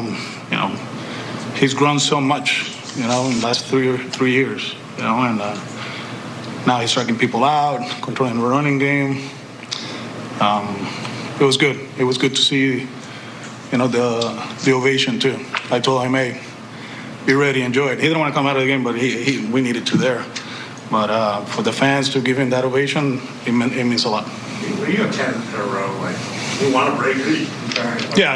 He's grown so much, in the last three years, and now he's striking people out, controlling the running game. It was good. It was good to see, the ovation too. I told him, hey, be ready, enjoy it. He didn't want to come out of the game, but we needed to there. But for the fans to give him that ovation, it means a lot. When you have 10 in a row, you want to break it? Yeah.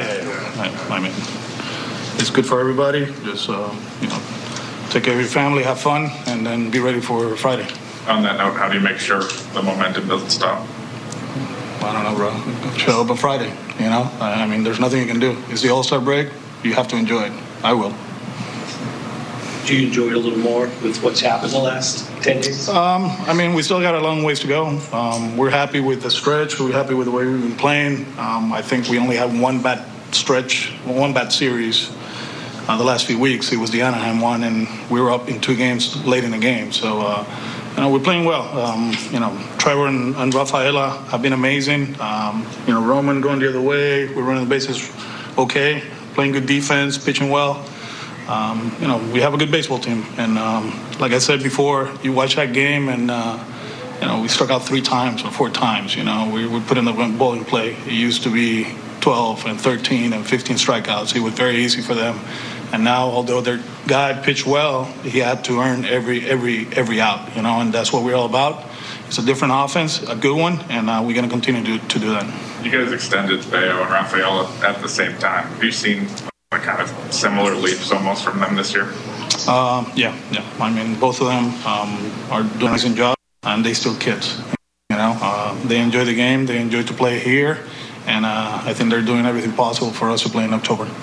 It's good for everybody. Just, take care of your family, have fun, and then be ready for Friday. On that note, how do you make sure the momentum doesn't stop? I don't know, bro. Show up on Friday, there's nothing you can do. It's the All-Star break. You have to enjoy it. I will. Do you enjoy it a little more with what's happened the last 10 days? We still got a long ways to go. We're happy with the stretch. We're happy with the way we've been playing. I think we only have one bad series the last few weeks. It was the Anaheim one, and we were up in 2 games late in the game. So, we're playing well. Trevor and Rafaela have been amazing. Roman going the other way. We're running the bases okay, playing good defense, pitching well. We have a good baseball team. And like I said before, you watch that game and, we struck out 3 times or 4 times. We put in the ball in play. It used to be 12 and 13 and 15 strikeouts. It was very easy for them. And now, although their guy pitched well, he had to earn every out, and that's what we're all about. It's a different offense, a good one, and we're going to continue to do that. You guys extended Bayo and Rafaela at the same time. Have you seen kind of similar leaps almost from them this year? Yeah. Both of them are doing an amazing job, and they still kids. They enjoy the game. They enjoy to play here, and I think they're doing everything possible for us to play in October.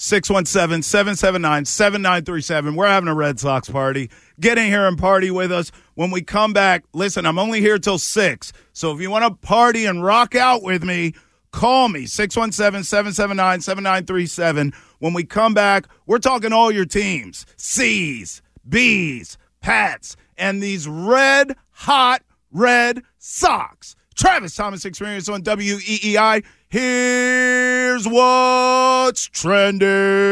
617-779-7937. We're having a Red Sox party. Get in here and party with us. When we come back, listen, I'm only here till 6. So if you want to party and rock out with me, call me, 617-779-7937. When we come back, we're talking all your teams, C's, B's, Pats, and these red-hot Red Sox. Travis Thomas Experience on WEEI. Here's what's trending.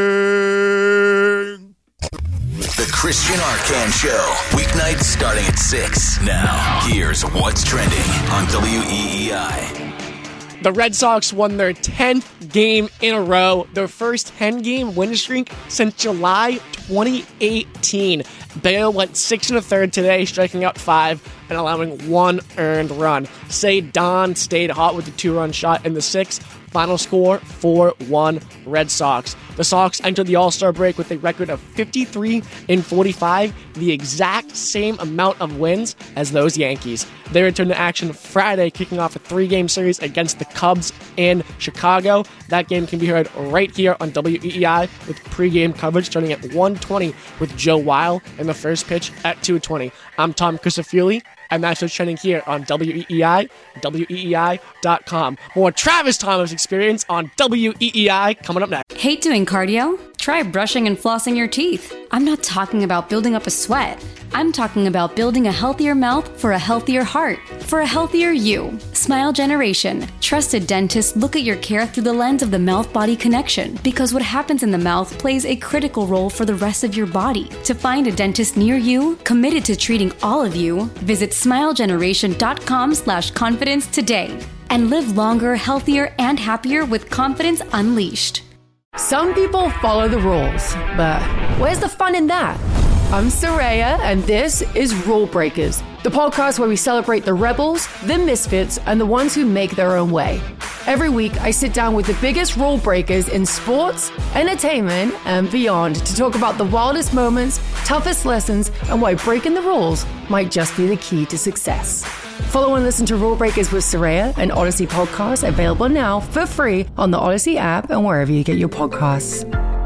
The Christian Arcand Show. Weeknights starting at 6. Now, here's what's trending on WEEI. The Red Sox won their 10th game in a row, their first 10-game win streak since July 2018. Bayo went 6 1/3 today, striking out 5 and allowing 1 earned run. Don stayed hot with the 2-run shot in the 6th. Final score, 4-1 Red Sox. The Sox entered the All-Star break with a record of 53-45, the exact same amount of wins as those Yankees. They return to action Friday, kicking off a 3-game series against the Cubs in Chicago. That game can be heard right here on WEEI with pregame coverage starting at 1:20 with Joe Weil and the first pitch at 2:20. I'm Tom Crisafulli, and that's what's trending here on WEEI, WEEI.com. More Travis Thomas Experience on WEEI coming up next. Hate doing cardio? Try brushing and flossing your teeth. I'm not talking about building up a sweat. I'm talking about building a healthier mouth for a healthier heart, for a healthier you. Smile Generation. Trusted dentists look at your care through the lens of the mouth-body connection, because what happens in the mouth plays a critical role for the rest of your body. To find a dentist near you, committed to treating all of you, visit smilegeneration.com/confidence today and live longer, healthier, and happier with confidence unleashed. Some people follow the rules, but where's the fun in that? I'm Saraya, and this is Rule Breakers, the podcast where we celebrate the rebels, the misfits, and the ones who make their own way. Every week, I sit down with the biggest rule breakers in sports, entertainment, and beyond to talk about the wildest moments, toughest lessons, and why breaking the rules might just be the key to success. Follow and listen to Rule Breakers with Saraya, an Odyssey podcast available now for free on the Odyssey app and wherever you get your podcasts.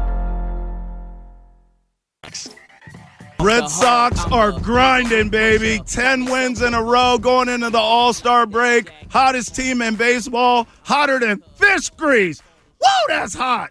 Red Sox are grinding, baby. 10 wins in a row going into the All-Star break. Hottest team in baseball. Hotter than fish grease. Woo, that's hot.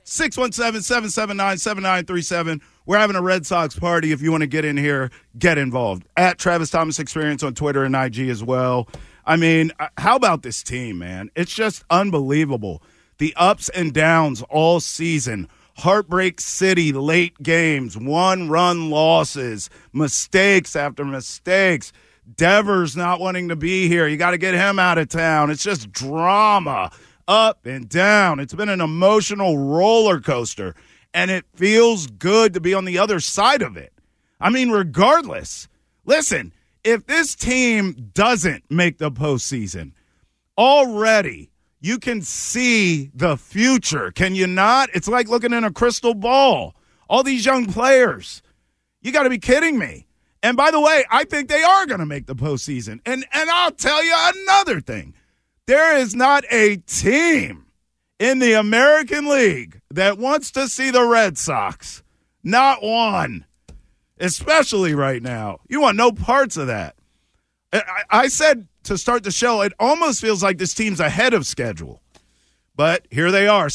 617-779-7937. We're having a Red Sox party. If you want to get in here, get involved. At Travis Thomas Experience on Twitter and IG as well. I mean, how about this team, man? It's just unbelievable. The ups and downs all season. Heartbreak City, late games, 1-run losses, mistakes after mistakes. Devers not wanting to be here. You got to get him out of town. It's just drama up and down. It's been an emotional roller coaster, and it feels good to be on the other side of it. I mean, regardless, listen, if this team doesn't make the postseason, already you can see the future, can you not? It's like looking in a crystal ball. All these young players. You got to be kidding me. And by the way, I think they are going to make the postseason. And I'll tell you another thing. There is not a team in the American League that wants to see the Red Sox. Not one. Especially right now. You want no parts of that. I said to start the show, it almost feels like this team's ahead of schedule. But here they are,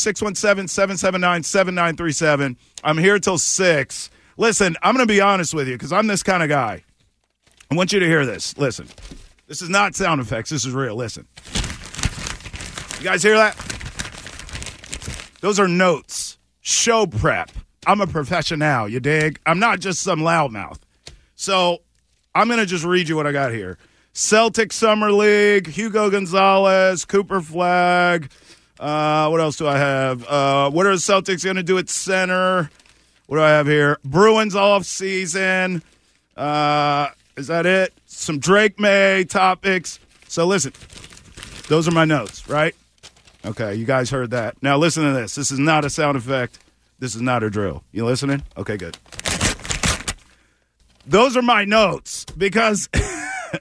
617-779-7937. I'm here till 6. Listen, I'm going to be honest with you because I'm this kind of guy. I want you to hear this. Listen, this is not sound effects. This is real. Listen. You guys hear that? Those are notes. Show prep. I'm a professional, you dig? I'm not just some loudmouth. So I'm going to just read you what I got here. Celtic Summer League, Hugo Gonzalez, Cooper Flag. What else do I have? What are the Celtics going to do at center? What do I have here? Bruins off season. Is that it? Some Drake May topics. So listen, those are my notes, right? Okay, you guys heard that. Now listen to this. This is not a sound effect. This is not a drill. You listening? Okay, good. Those are my notes because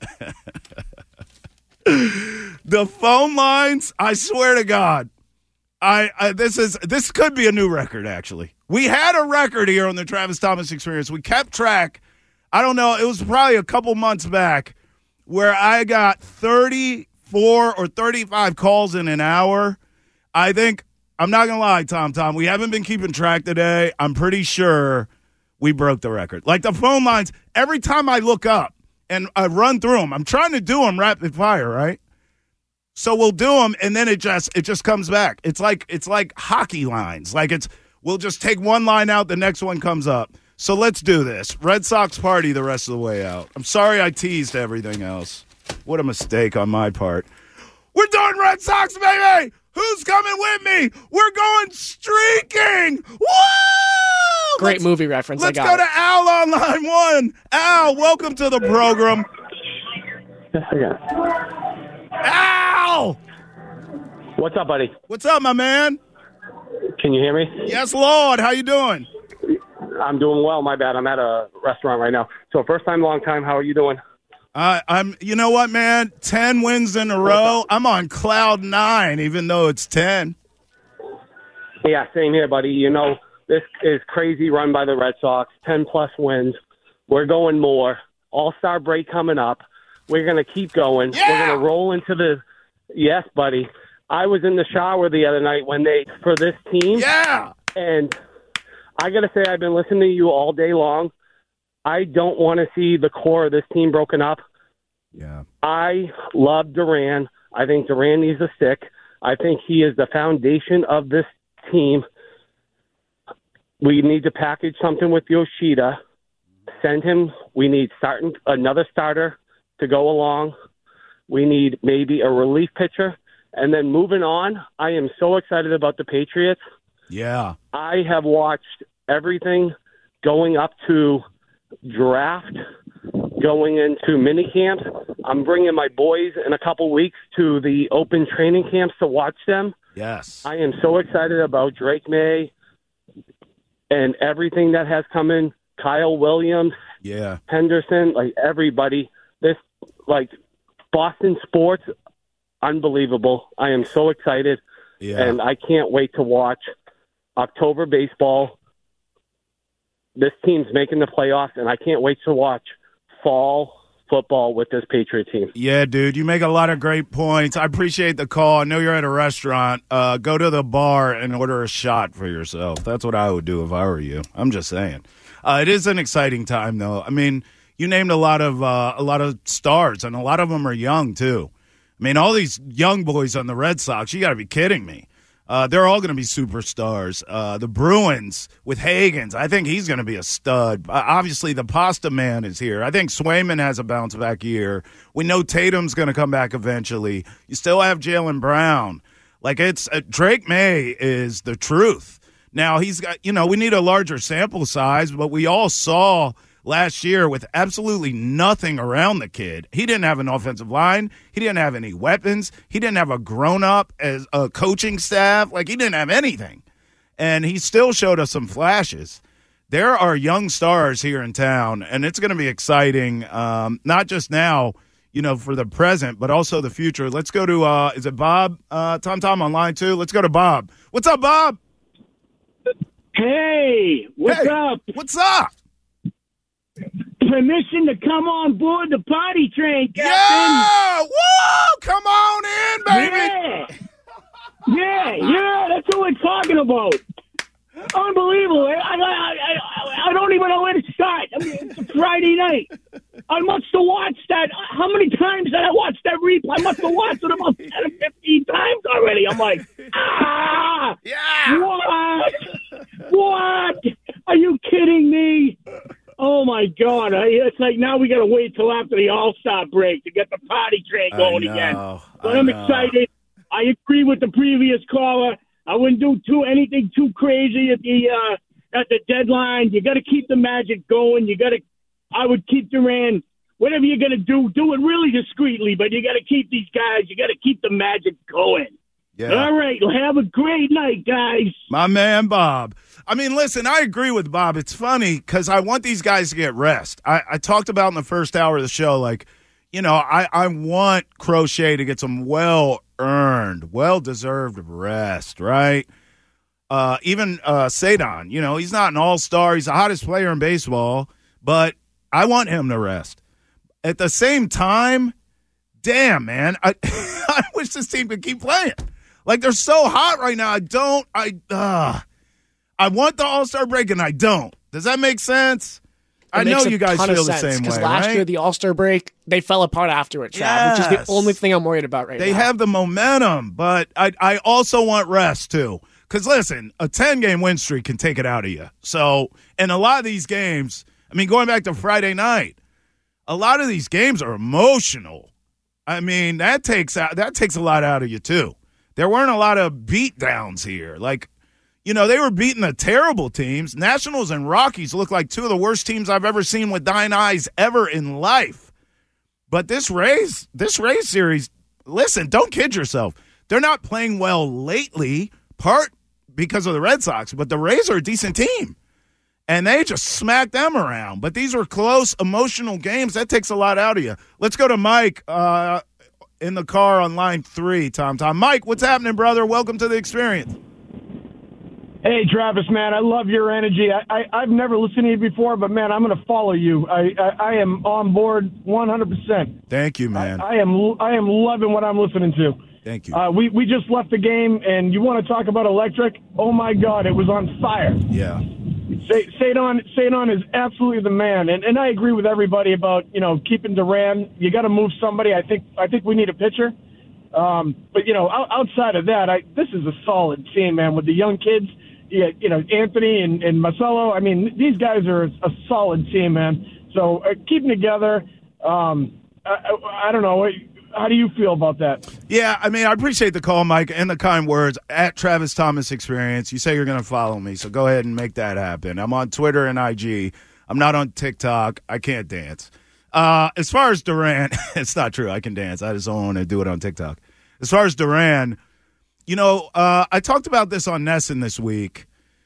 the phone lines, I swear to God, This could be a new record, actually. We had a record here on the Travis Thomas Experience. We kept track. I don't know. It was probably a couple months back where I got 34 or 35 calls in an hour. I think, I'm not going to lie, Tom, we haven't been keeping track today. I'm pretty sure we broke the record. Like the phone lines, every time I look up and I run through them, I'm trying to do them rapid fire, right? So we'll do them, and then it just comes back. It's like hockey lines. Like we'll just take one line out, the next one comes up. So let's do this. Red Sox party the rest of the way out. I'm sorry I teased everything else. What a mistake on my part. We're doing Red Sox, baby! Who's coming with me? We're going streaking! Woo! Great movie reference. Let's go to Al on line one. Al, welcome to the program. Al! What's up, buddy? What's up, my man? Can you hear me? Yes, Lord. How you doing? I'm doing well. My bad. I'm at a restaurant right now. So first time, long time. How are you doing? You know what, man? 10 wins in a row. I'm on cloud 9, even though it's 10. Yeah, same here, buddy. You know, this is crazy run by the Red Sox. 10-plus wins. We're going more. All-Star break coming up. We're going to keep going. Yeah! We're going to roll into the – yes, buddy. I was in the shower the other night for this team. Yeah! And I got to say, I've been listening to you all day long. I don't want to see the core of this team broken up. Yeah. I love Duran. I think Duran needs a stick. I think he is the foundation of this team. We need to package something with Yoshida. Send him. We need another starter to go along. We need maybe a relief pitcher. And then moving on, I am so excited about the Patriots. Yeah. I have watched everything going up to draft, going into mini camps. I'm bringing my boys in a couple weeks to the open training camps to watch them. Yes. I am so excited about Drake May and everything that has come in. Kyle Williams, yeah, Henderson, like everybody. This, like, Boston sports, unbelievable. I am so excited, and I can't wait to watch October baseball. This team's making the playoffs, and I can't wait to watch fall football with this Patriot team. Yeah, dude, you make a lot of great points. I appreciate the call. I know you're at a restaurant. Go to the bar and order a shot for yourself. That's what I would do if I were you. I'm just saying. It is an exciting time, though. I mean, you named a lot of stars, and a lot of them are young too. I mean, all these young boys on the Red Sox. You got to be kidding me. They're all going to be superstars. The Bruins with Higgins, I think he's going to be a stud. Obviously, the Pasta Man is here. I think Swayman has a bounce-back year. We know Tatum's going to come back eventually. You still have Jaylen Brown. Like, it's Drake May is the truth. Now, he's got, we need a larger sample size, but we all saw last year with absolutely nothing around the kid. He didn't have an offensive line. He didn't have any weapons. He didn't have a grown-up as a coaching staff. Like, he didn't have anything. And he still showed us some flashes. There are young stars here in town, and it's going to be exciting, not just now, for the present, but also the future. Let's go to, is it Bob? Tom on line 2? Let's go to Bob. What's up, Bob? Hey, what's up? What's up? Permission to come on board the party train, Captain. Yeah! Woo! Come on in, baby. Yeah, that's what we're talking about. Unbelievable. I don't even know where to start. I mean, it's a Friday night. I must have watched that. How many times did I watch that replay? I must have watched it about 10 or 15 times already. I'm like, What? Are you kidding me? Oh, my God. It's like now we got to wait till after the All-Star break to get the party train going again. But I'm excited. I agree with the previous caller. I wouldn't do anything too crazy at the deadline. You got to keep the magic going. I would keep Duran. Whatever you're going to do it really discreetly, but you got to keep these guys. You got to keep the magic going. Yeah. All right. Have a great night, guys. My man, Bob. I mean, listen, I agree with Bob. It's funny because I want these guys to get rest. I talked about in the first hour of the show, like, I want Crochet to get some well-earned, well-deserved rest, right? Even Cedon, he's not an all-star. He's the hottest player in baseball, but I want him to rest. At the same time, damn, man, I wish this team could keep playing. Like, they're so hot right now. I want the All-Star break, and I don't. Does that make sense? I know you guys feel the same way, because last year, the All-Star break, they fell apart after it, Trav, which is the only thing I'm worried about right now. They have the momentum, but I also want rest, too. Because, listen, a 10-game win streak can take it out of you. So, and a lot of these games, going back to Friday night, a lot of these games are emotional. That takes a lot out of you, too. There weren't a lot of beatdowns here. Like, they were beating the terrible teams. Nationals and Rockies look like two of the worst teams I've ever seen with thine eyes ever in life. But this Rays series, listen, don't kid yourself. They're not playing well lately, part because of the Red Sox, but the Rays are a decent team. And they just smacked them around. But these were close, emotional games. That takes a lot out of you. Let's go to Mike in the car on line 3, Tom. Mike, what's happening, brother? Welcome to the experience. Hey, Travis, man, I love your energy. I've never listened to you before, but, man, I'm going to follow you. I am on board 100%. Thank you, man. I am loving what I'm listening to. Thank you. We just left the game, and you want to talk about electric? Oh, my God, it was on fire. Yeah. Cedon is absolutely the man, and I agree with everybody about keeping Duran. You got to move somebody. I think we need a pitcher. But outside of that, this is a solid team, man. With the young kids, Anthony and Marcelo. These guys are a solid team, man. So keep them together. I don't know. How do you feel about that? Yeah, I appreciate the call, Mike, and the kind words. At Travis Thomas Experience, you say you're going to follow me, so go ahead and make that happen. I'm on Twitter and IG. I'm not on TikTok. I can't dance. As far as Duran, it's not true. I can dance. I just don't want to do it on TikTok. As far as Duran, I talked about this on Nesson this week.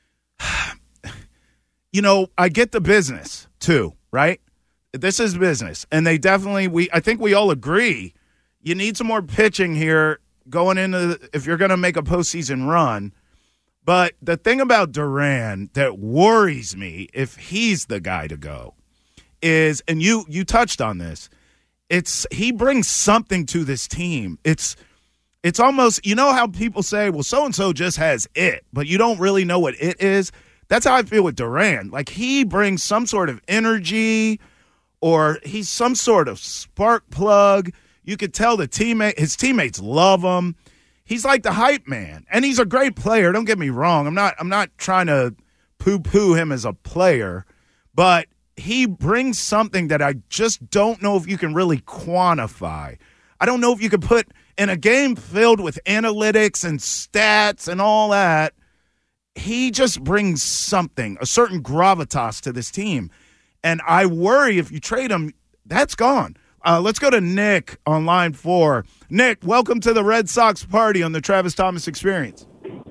I get the business, too, right? This is business. And they definitely, I think we all agree, you need some more pitching here going into, if you're going to make a postseason run. But the thing about Duran that worries me, if he's the guy to go, is, and you touched on this, he brings something to this team. It's almost, how people say, well, so-and-so just has it, but you don't really know what it is. That's how I feel with Duran. Like, he brings some sort of energy, or he's some sort of spark plug. You could tell his teammates love him. He's like the hype man, and he's a great player. Don't get me wrong. I'm not trying to poo-poo him as a player, but he brings something that I just don't know if you can really quantify. I don't know if you could put in a game filled with analytics and stats and all that. He just brings something, a certain gravitas to this team. And I worry if you trade him, that's gone. Let's go to Nick on line 4. Nick, welcome to the Red Sox party on the Travis Thomas Experience.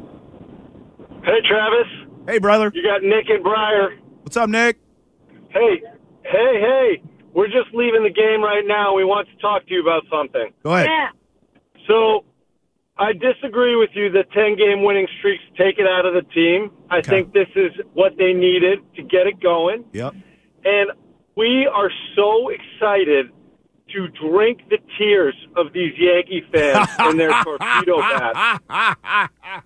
Hey, Travis. Hey, brother. You got Nick and Briar. What's up, Nick? Hey. We're just leaving the game right now. We want to talk to you about something. Go ahead. Yeah. So, I disagree with you that 10-game winning streaks take it out of the team. I think this is what they needed to get it going. Yep. And we are so excited to drink the tears of these Yankee fans in their torpedo bats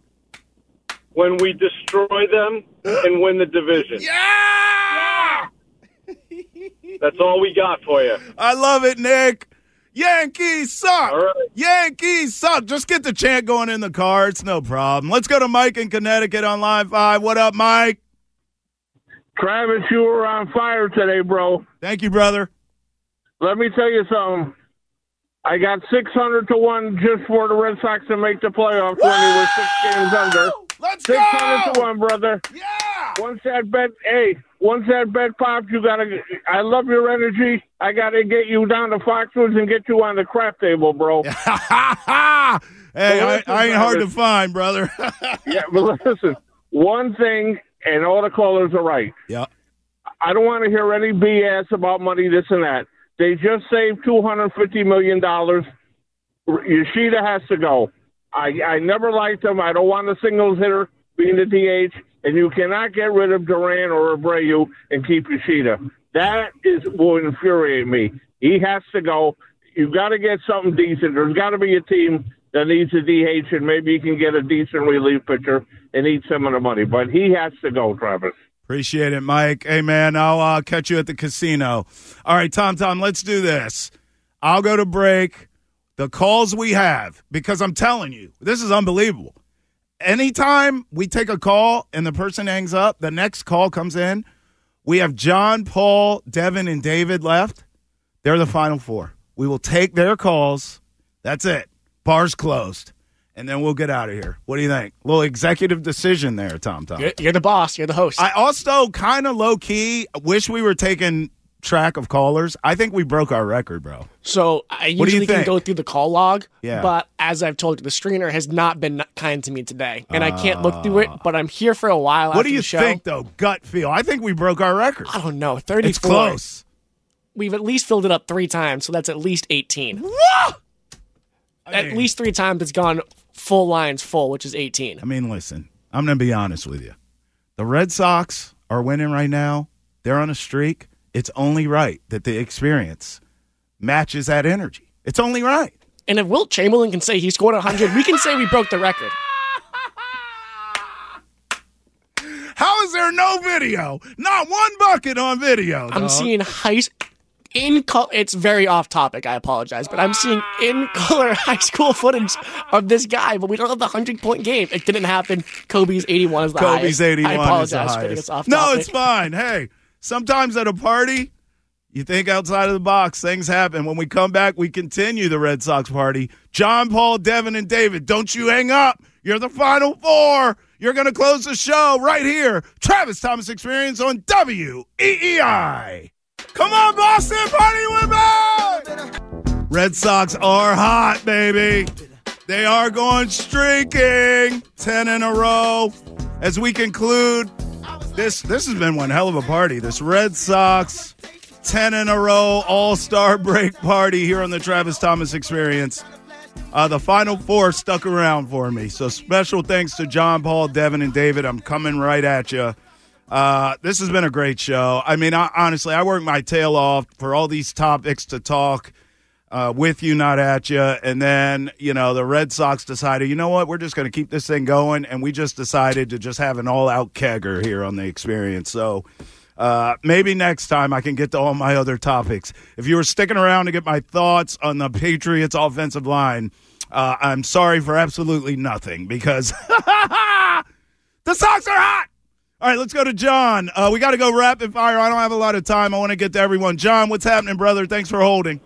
when we destroy them and win the division. Yeah! That's all we got for you. I love it, Nick. Yankees suck. All right. Yankees suck. Just get the chant going in the car. It's no problem. Let's go to Mike in Connecticut on line 5. What up, Mike? Travis, you were on fire today, bro. Thank you, brother. Let me tell you something. I got 600 to 1 just for the Red Sox to make the playoffs when they were 6 games under. Let's 600 to 1, brother. Yeah. Once that bet pops, you gotta. I love your energy. I gotta get you down to Foxwoods and get you on the craft table, bro. Hey, I ain't hard to find, brother. Yeah, but listen, one thing, and all the callers are right. Yeah. I don't want to hear any BS about money, this and that. They just saved $250 million. Yoshida has to go. I never liked him. I don't want a singles hitter being the DH, and you cannot get rid of Duran or Abreu and keep Yoshida. That will infuriate me. He has to go. You've got to get something decent. There's got to be a team that needs a DH, and maybe you can get a decent relief pitcher and eat some of the money. But he has to go, Travis. Appreciate it, Mike. Hey, man, I'll catch you at the casino. All right, Tom, let's do this. I'll go to break. The calls we have, because I'm telling you, this is unbelievable. Anytime we take a call and the person hangs up, the next call comes in. We have John, Paul, Devin, and David left. They're the final four. We will take their calls. That's it. Bar's closed. And then we'll get out of here. What do you think? A little executive decision there, Tom. You're the boss. You're the host. I also kind of low-key wish we were taking track of callers. I think we broke our record, bro. So I usually can go through the call log, yeah. But as I've told you, the screener has not been kind to me today, and I can't look through it, but I'm here for a while. What do you show. think, though? Gut feel. I think we broke our record. I don't know. 34. It's close. We've at least filled it up 3 times, so that's at least 18. What? At least 3 times it's gone full lines full, which is 18. I mean, listen, I'm going to be honest with you. The Red Sox are winning right now. They're on a streak. It's only right that the experience matches that energy. It's only right. And if Wilt Chamberlain can say he scored 100, we can say we broke the record. How is there no video? Not one bucket on video, I'm dog. seeing it's very off topic, I apologize, but I'm seeing in-color high school footage of this guy, but we don't have the 100-point game. It didn't happen. Kobe's 81 is the highest. Kobe's 81 I apologize is the for highest. getting us off No, topic. it's fine. Hey, sometimes at a party, you think outside of the box. Things happen. When we come back, we continue the Red Sox party. John, Paul, Devin, and David, don't you hang up. You're the final four. You're going to close the show right here. Travis Thomas Experience on WEEI. Come on, Boston, party with me! Red Sox are hot, baby. They are going streaking 10 in a row. As we conclude, this has been one hell of a party. This Red Sox 10 in a row all-star break party here on the Travis Thomas Experience. The final four stuck around for me. So special thanks to John, Paul, Devin, and David. I'm coming right at you. This has been a great show. I mean, honestly, I worked my tail off for all these topics to talk with you, not at you. And then, the Red Sox decided, you know what, we're just going to keep this thing going. And we just decided to just have an all-out kegger here on the Experience. So maybe next time I can get to all my other topics. If you were sticking around to get my thoughts on the Patriots offensive line, I'm sorry for absolutely nothing because the Sox are hot. All right, let's go to John. We got to go rapid fire. I don't have a lot of time. I want to get to everyone. John, what's happening, brother? Thanks for holding.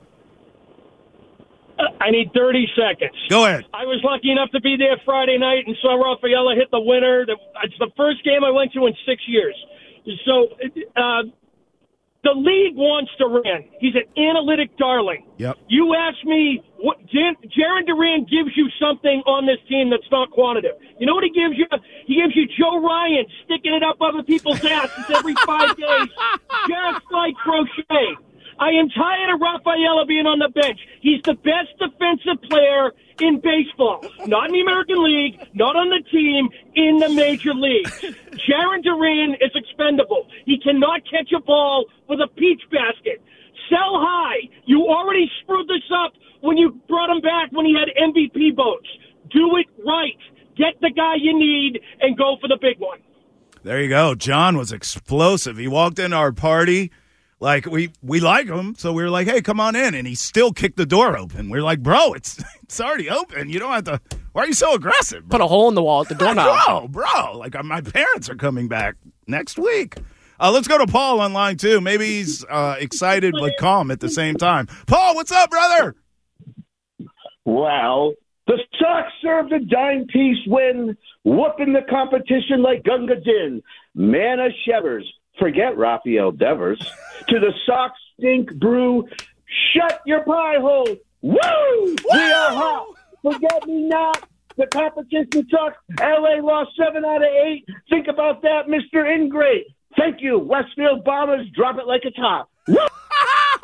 I need 30 seconds. Go ahead. I was lucky enough to be there Friday night and saw Rafaela hit the winner. It's the first game I went to in 6 years. So the league wants Duran. He's an analytic darling. Yep. You ask me, what Jarren Duran gives you something on this team that's not quantitative. You know what he gives you? He gives you Joe Ryan sticking it up other people's asses every 5 days, just like Crochet. I am tired of Rafaela being on the bench. He's the best defensive player in baseball. Not in the American League, not on the team, in the major leagues. Jarren Duran is expendable. He cannot catch a ball with a peach basket. Sell high. You already screwed this up when you brought him back when he had MVP votes. Do it right. Get the guy you need and go for the big one. There you go. John was explosive. He walked into our party. Like, we like him, so we were like, hey, come on in. And he still kicked the door open. We were like, bro, it's already open. You don't have to – why are you so aggressive? Put a hole in the wall at the doorknob. Bro. Like, my parents are coming back next week. Let's go to Paul on line 2. Maybe he's excited but calm at the same time. Paul, what's up, brother? Well, the Sox served a dime-piece win, whooping the competition like Gunga Din. Mana Shevers. Forget Rafael Devers. To the Sox Stink Brew, shut your pie hole. Woo! We are hot. Forget me not. The competition sucks. LA lost 7 out of 8. Think about that, Mr. Ingrate. Thank you. Westfield Bombers, drop it like it's hot.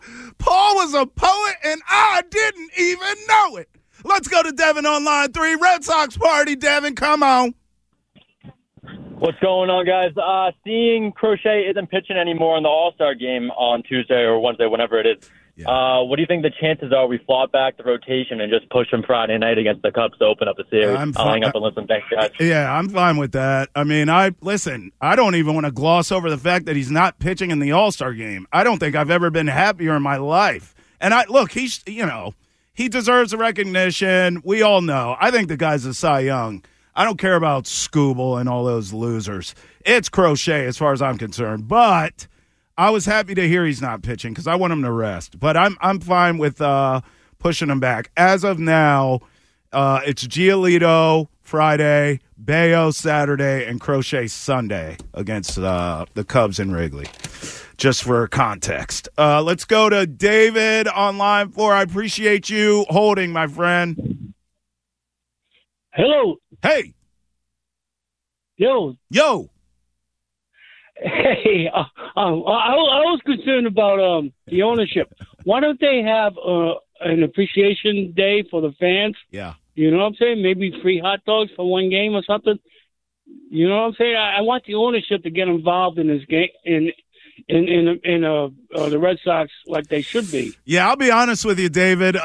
Paul was a poet, and I didn't even know it. Let's go to Devin on line 3. Red Sox party, Devin. Come on. What's going on, guys? Seeing Crochet isn't pitching anymore in the All-Star game on Tuesday or Wednesday, whenever it is. Yeah. What do you think the chances are we flop back the rotation and just push him Friday night against the Cubs to open up the series? I'll hang up and listen. Thanks, guys. Yeah, I'm fine with that. I mean, I don't even want to gloss over the fact that he's not pitching in the All-Star game. I don't think I've ever been happier in my life. And he deserves the recognition. We all know. I think the guy's a Cy Young. I don't care about Skubal and all those losers. It's Crochet as far as I'm concerned. But I was happy to hear he's not pitching because I want him to rest. But I'm fine with pushing him back. As of now, it's Giolito Friday, Bayo Saturday, and Crochet Sunday against the Cubs in Wrigley. Just for context. Let's go to David on line 4. I appreciate you holding, my friend. Hello. Hey. Yo. Hey, I was concerned about the ownership. Why don't they have an appreciation day for the fans? Yeah. You know what I'm saying? Maybe free hot dogs for one game or something. You know what I'm saying? I want the ownership to get involved in this game in the Red Sox like they should be. Yeah, I'll be honest with you, David.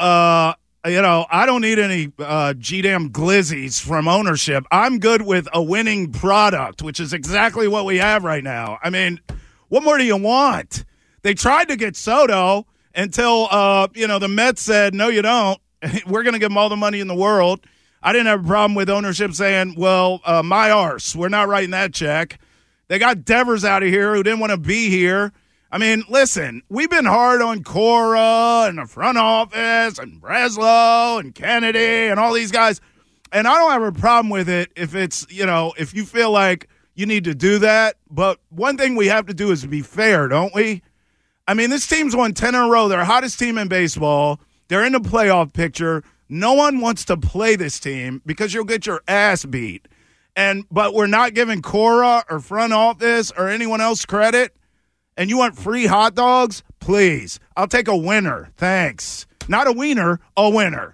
I don't need any G-damn glizzies from ownership. I'm good with a winning product, which is exactly what we have right now. I mean, what more do you want? They tried to get Soto until, the Mets said, no, you don't. We're going to give them all the money in the world. I didn't have a problem with ownership saying, well, my arse, we're not writing that check. They got Devers out of here who didn't want to be here. I mean, listen, we've been hard on Cora and the front office and Breslow and Kennedy and all these guys. And I don't have a problem with it if it's, if you feel like you need to do that. But one thing we have to do is be fair, don't we? I mean, this team's won 10 in a row. They're the hottest team in baseball. They're in the playoff picture. No one wants to play this team because you'll get your ass beat. But we're not giving Cora or front office or anyone else credit. And you want free hot dogs? Please. I'll take a winner. Thanks. Not a wiener, a winner.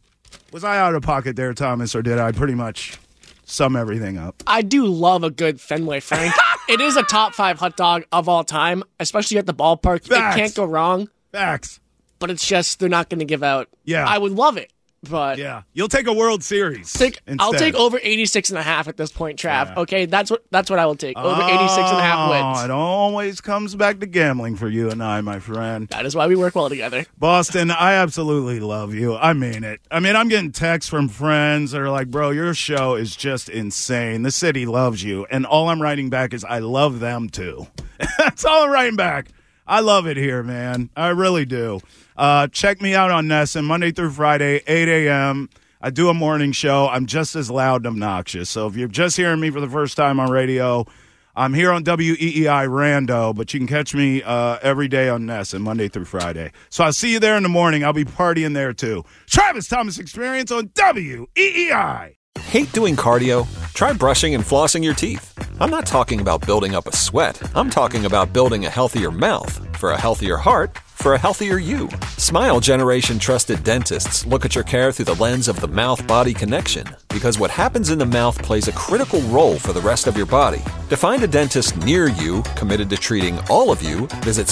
Was I out of pocket there, Thomas, or did I pretty much sum everything up? I do love a good Fenway Frank. It is a top 5 hot dog of all time, especially at the ballpark. Facts. It can't go wrong. Facts. But it's just they're not going to give out. Yeah. I would love it. But yeah, you'll take a World Series. I'll take over 86.5 at this point, Trav. Yeah. Okay, that's what I will take. Over 86.5 wins. It always comes back to gambling for you and I, my friend. That is why we work well together. Boston, I absolutely love you. I mean it. I mean, I'm getting texts from friends that are like, bro, your show is just insane. The city loves you. And all I'm writing back is I love them too. That's all I'm writing back. I love it here, man. I really do. Check me out on NESN Monday through Friday, 8 a.m. I do a morning show. I'm just as loud and obnoxious. So if you're just hearing me for the first time on radio, I'm here on WEEI Rando, but you can catch me every day on NESN Monday through Friday. So I'll see you there in the morning. I'll be partying there too. Travis Thomas Experience on WEEI. Hate doing cardio? Try brushing and flossing your teeth. I'm not talking about building up a sweat. I'm talking about building a healthier mouth for a healthier heart for a healthier you. Smile Generation trusted dentists look at your care through the lens of the mouth-body connection because what happens in the mouth plays a critical role for the rest of your body. To find a dentist near you committed to treating all of you, visit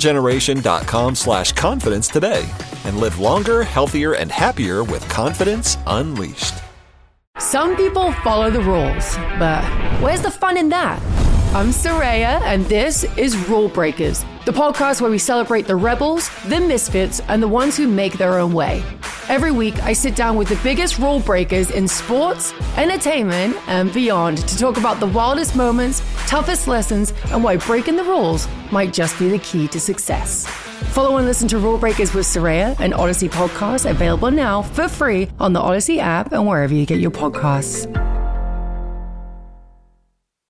smilegeneration.com/confidence today and live longer, healthier, and happier with confidence unleashed. Some people follow the rules, but where's the fun in that? I'm Soraya, and this is Rule Breakers, the podcast where we celebrate the rebels, the misfits, and the ones who make their own way. Every week, I sit down with the biggest rule breakers in sports, entertainment, and beyond to talk about the wildest moments, toughest lessons, and why breaking the rules might just be the key to success. Follow and listen to Rule Breakers with Soraya, an Odyssey podcast available now for free on the Odyssey app and wherever you get your podcasts.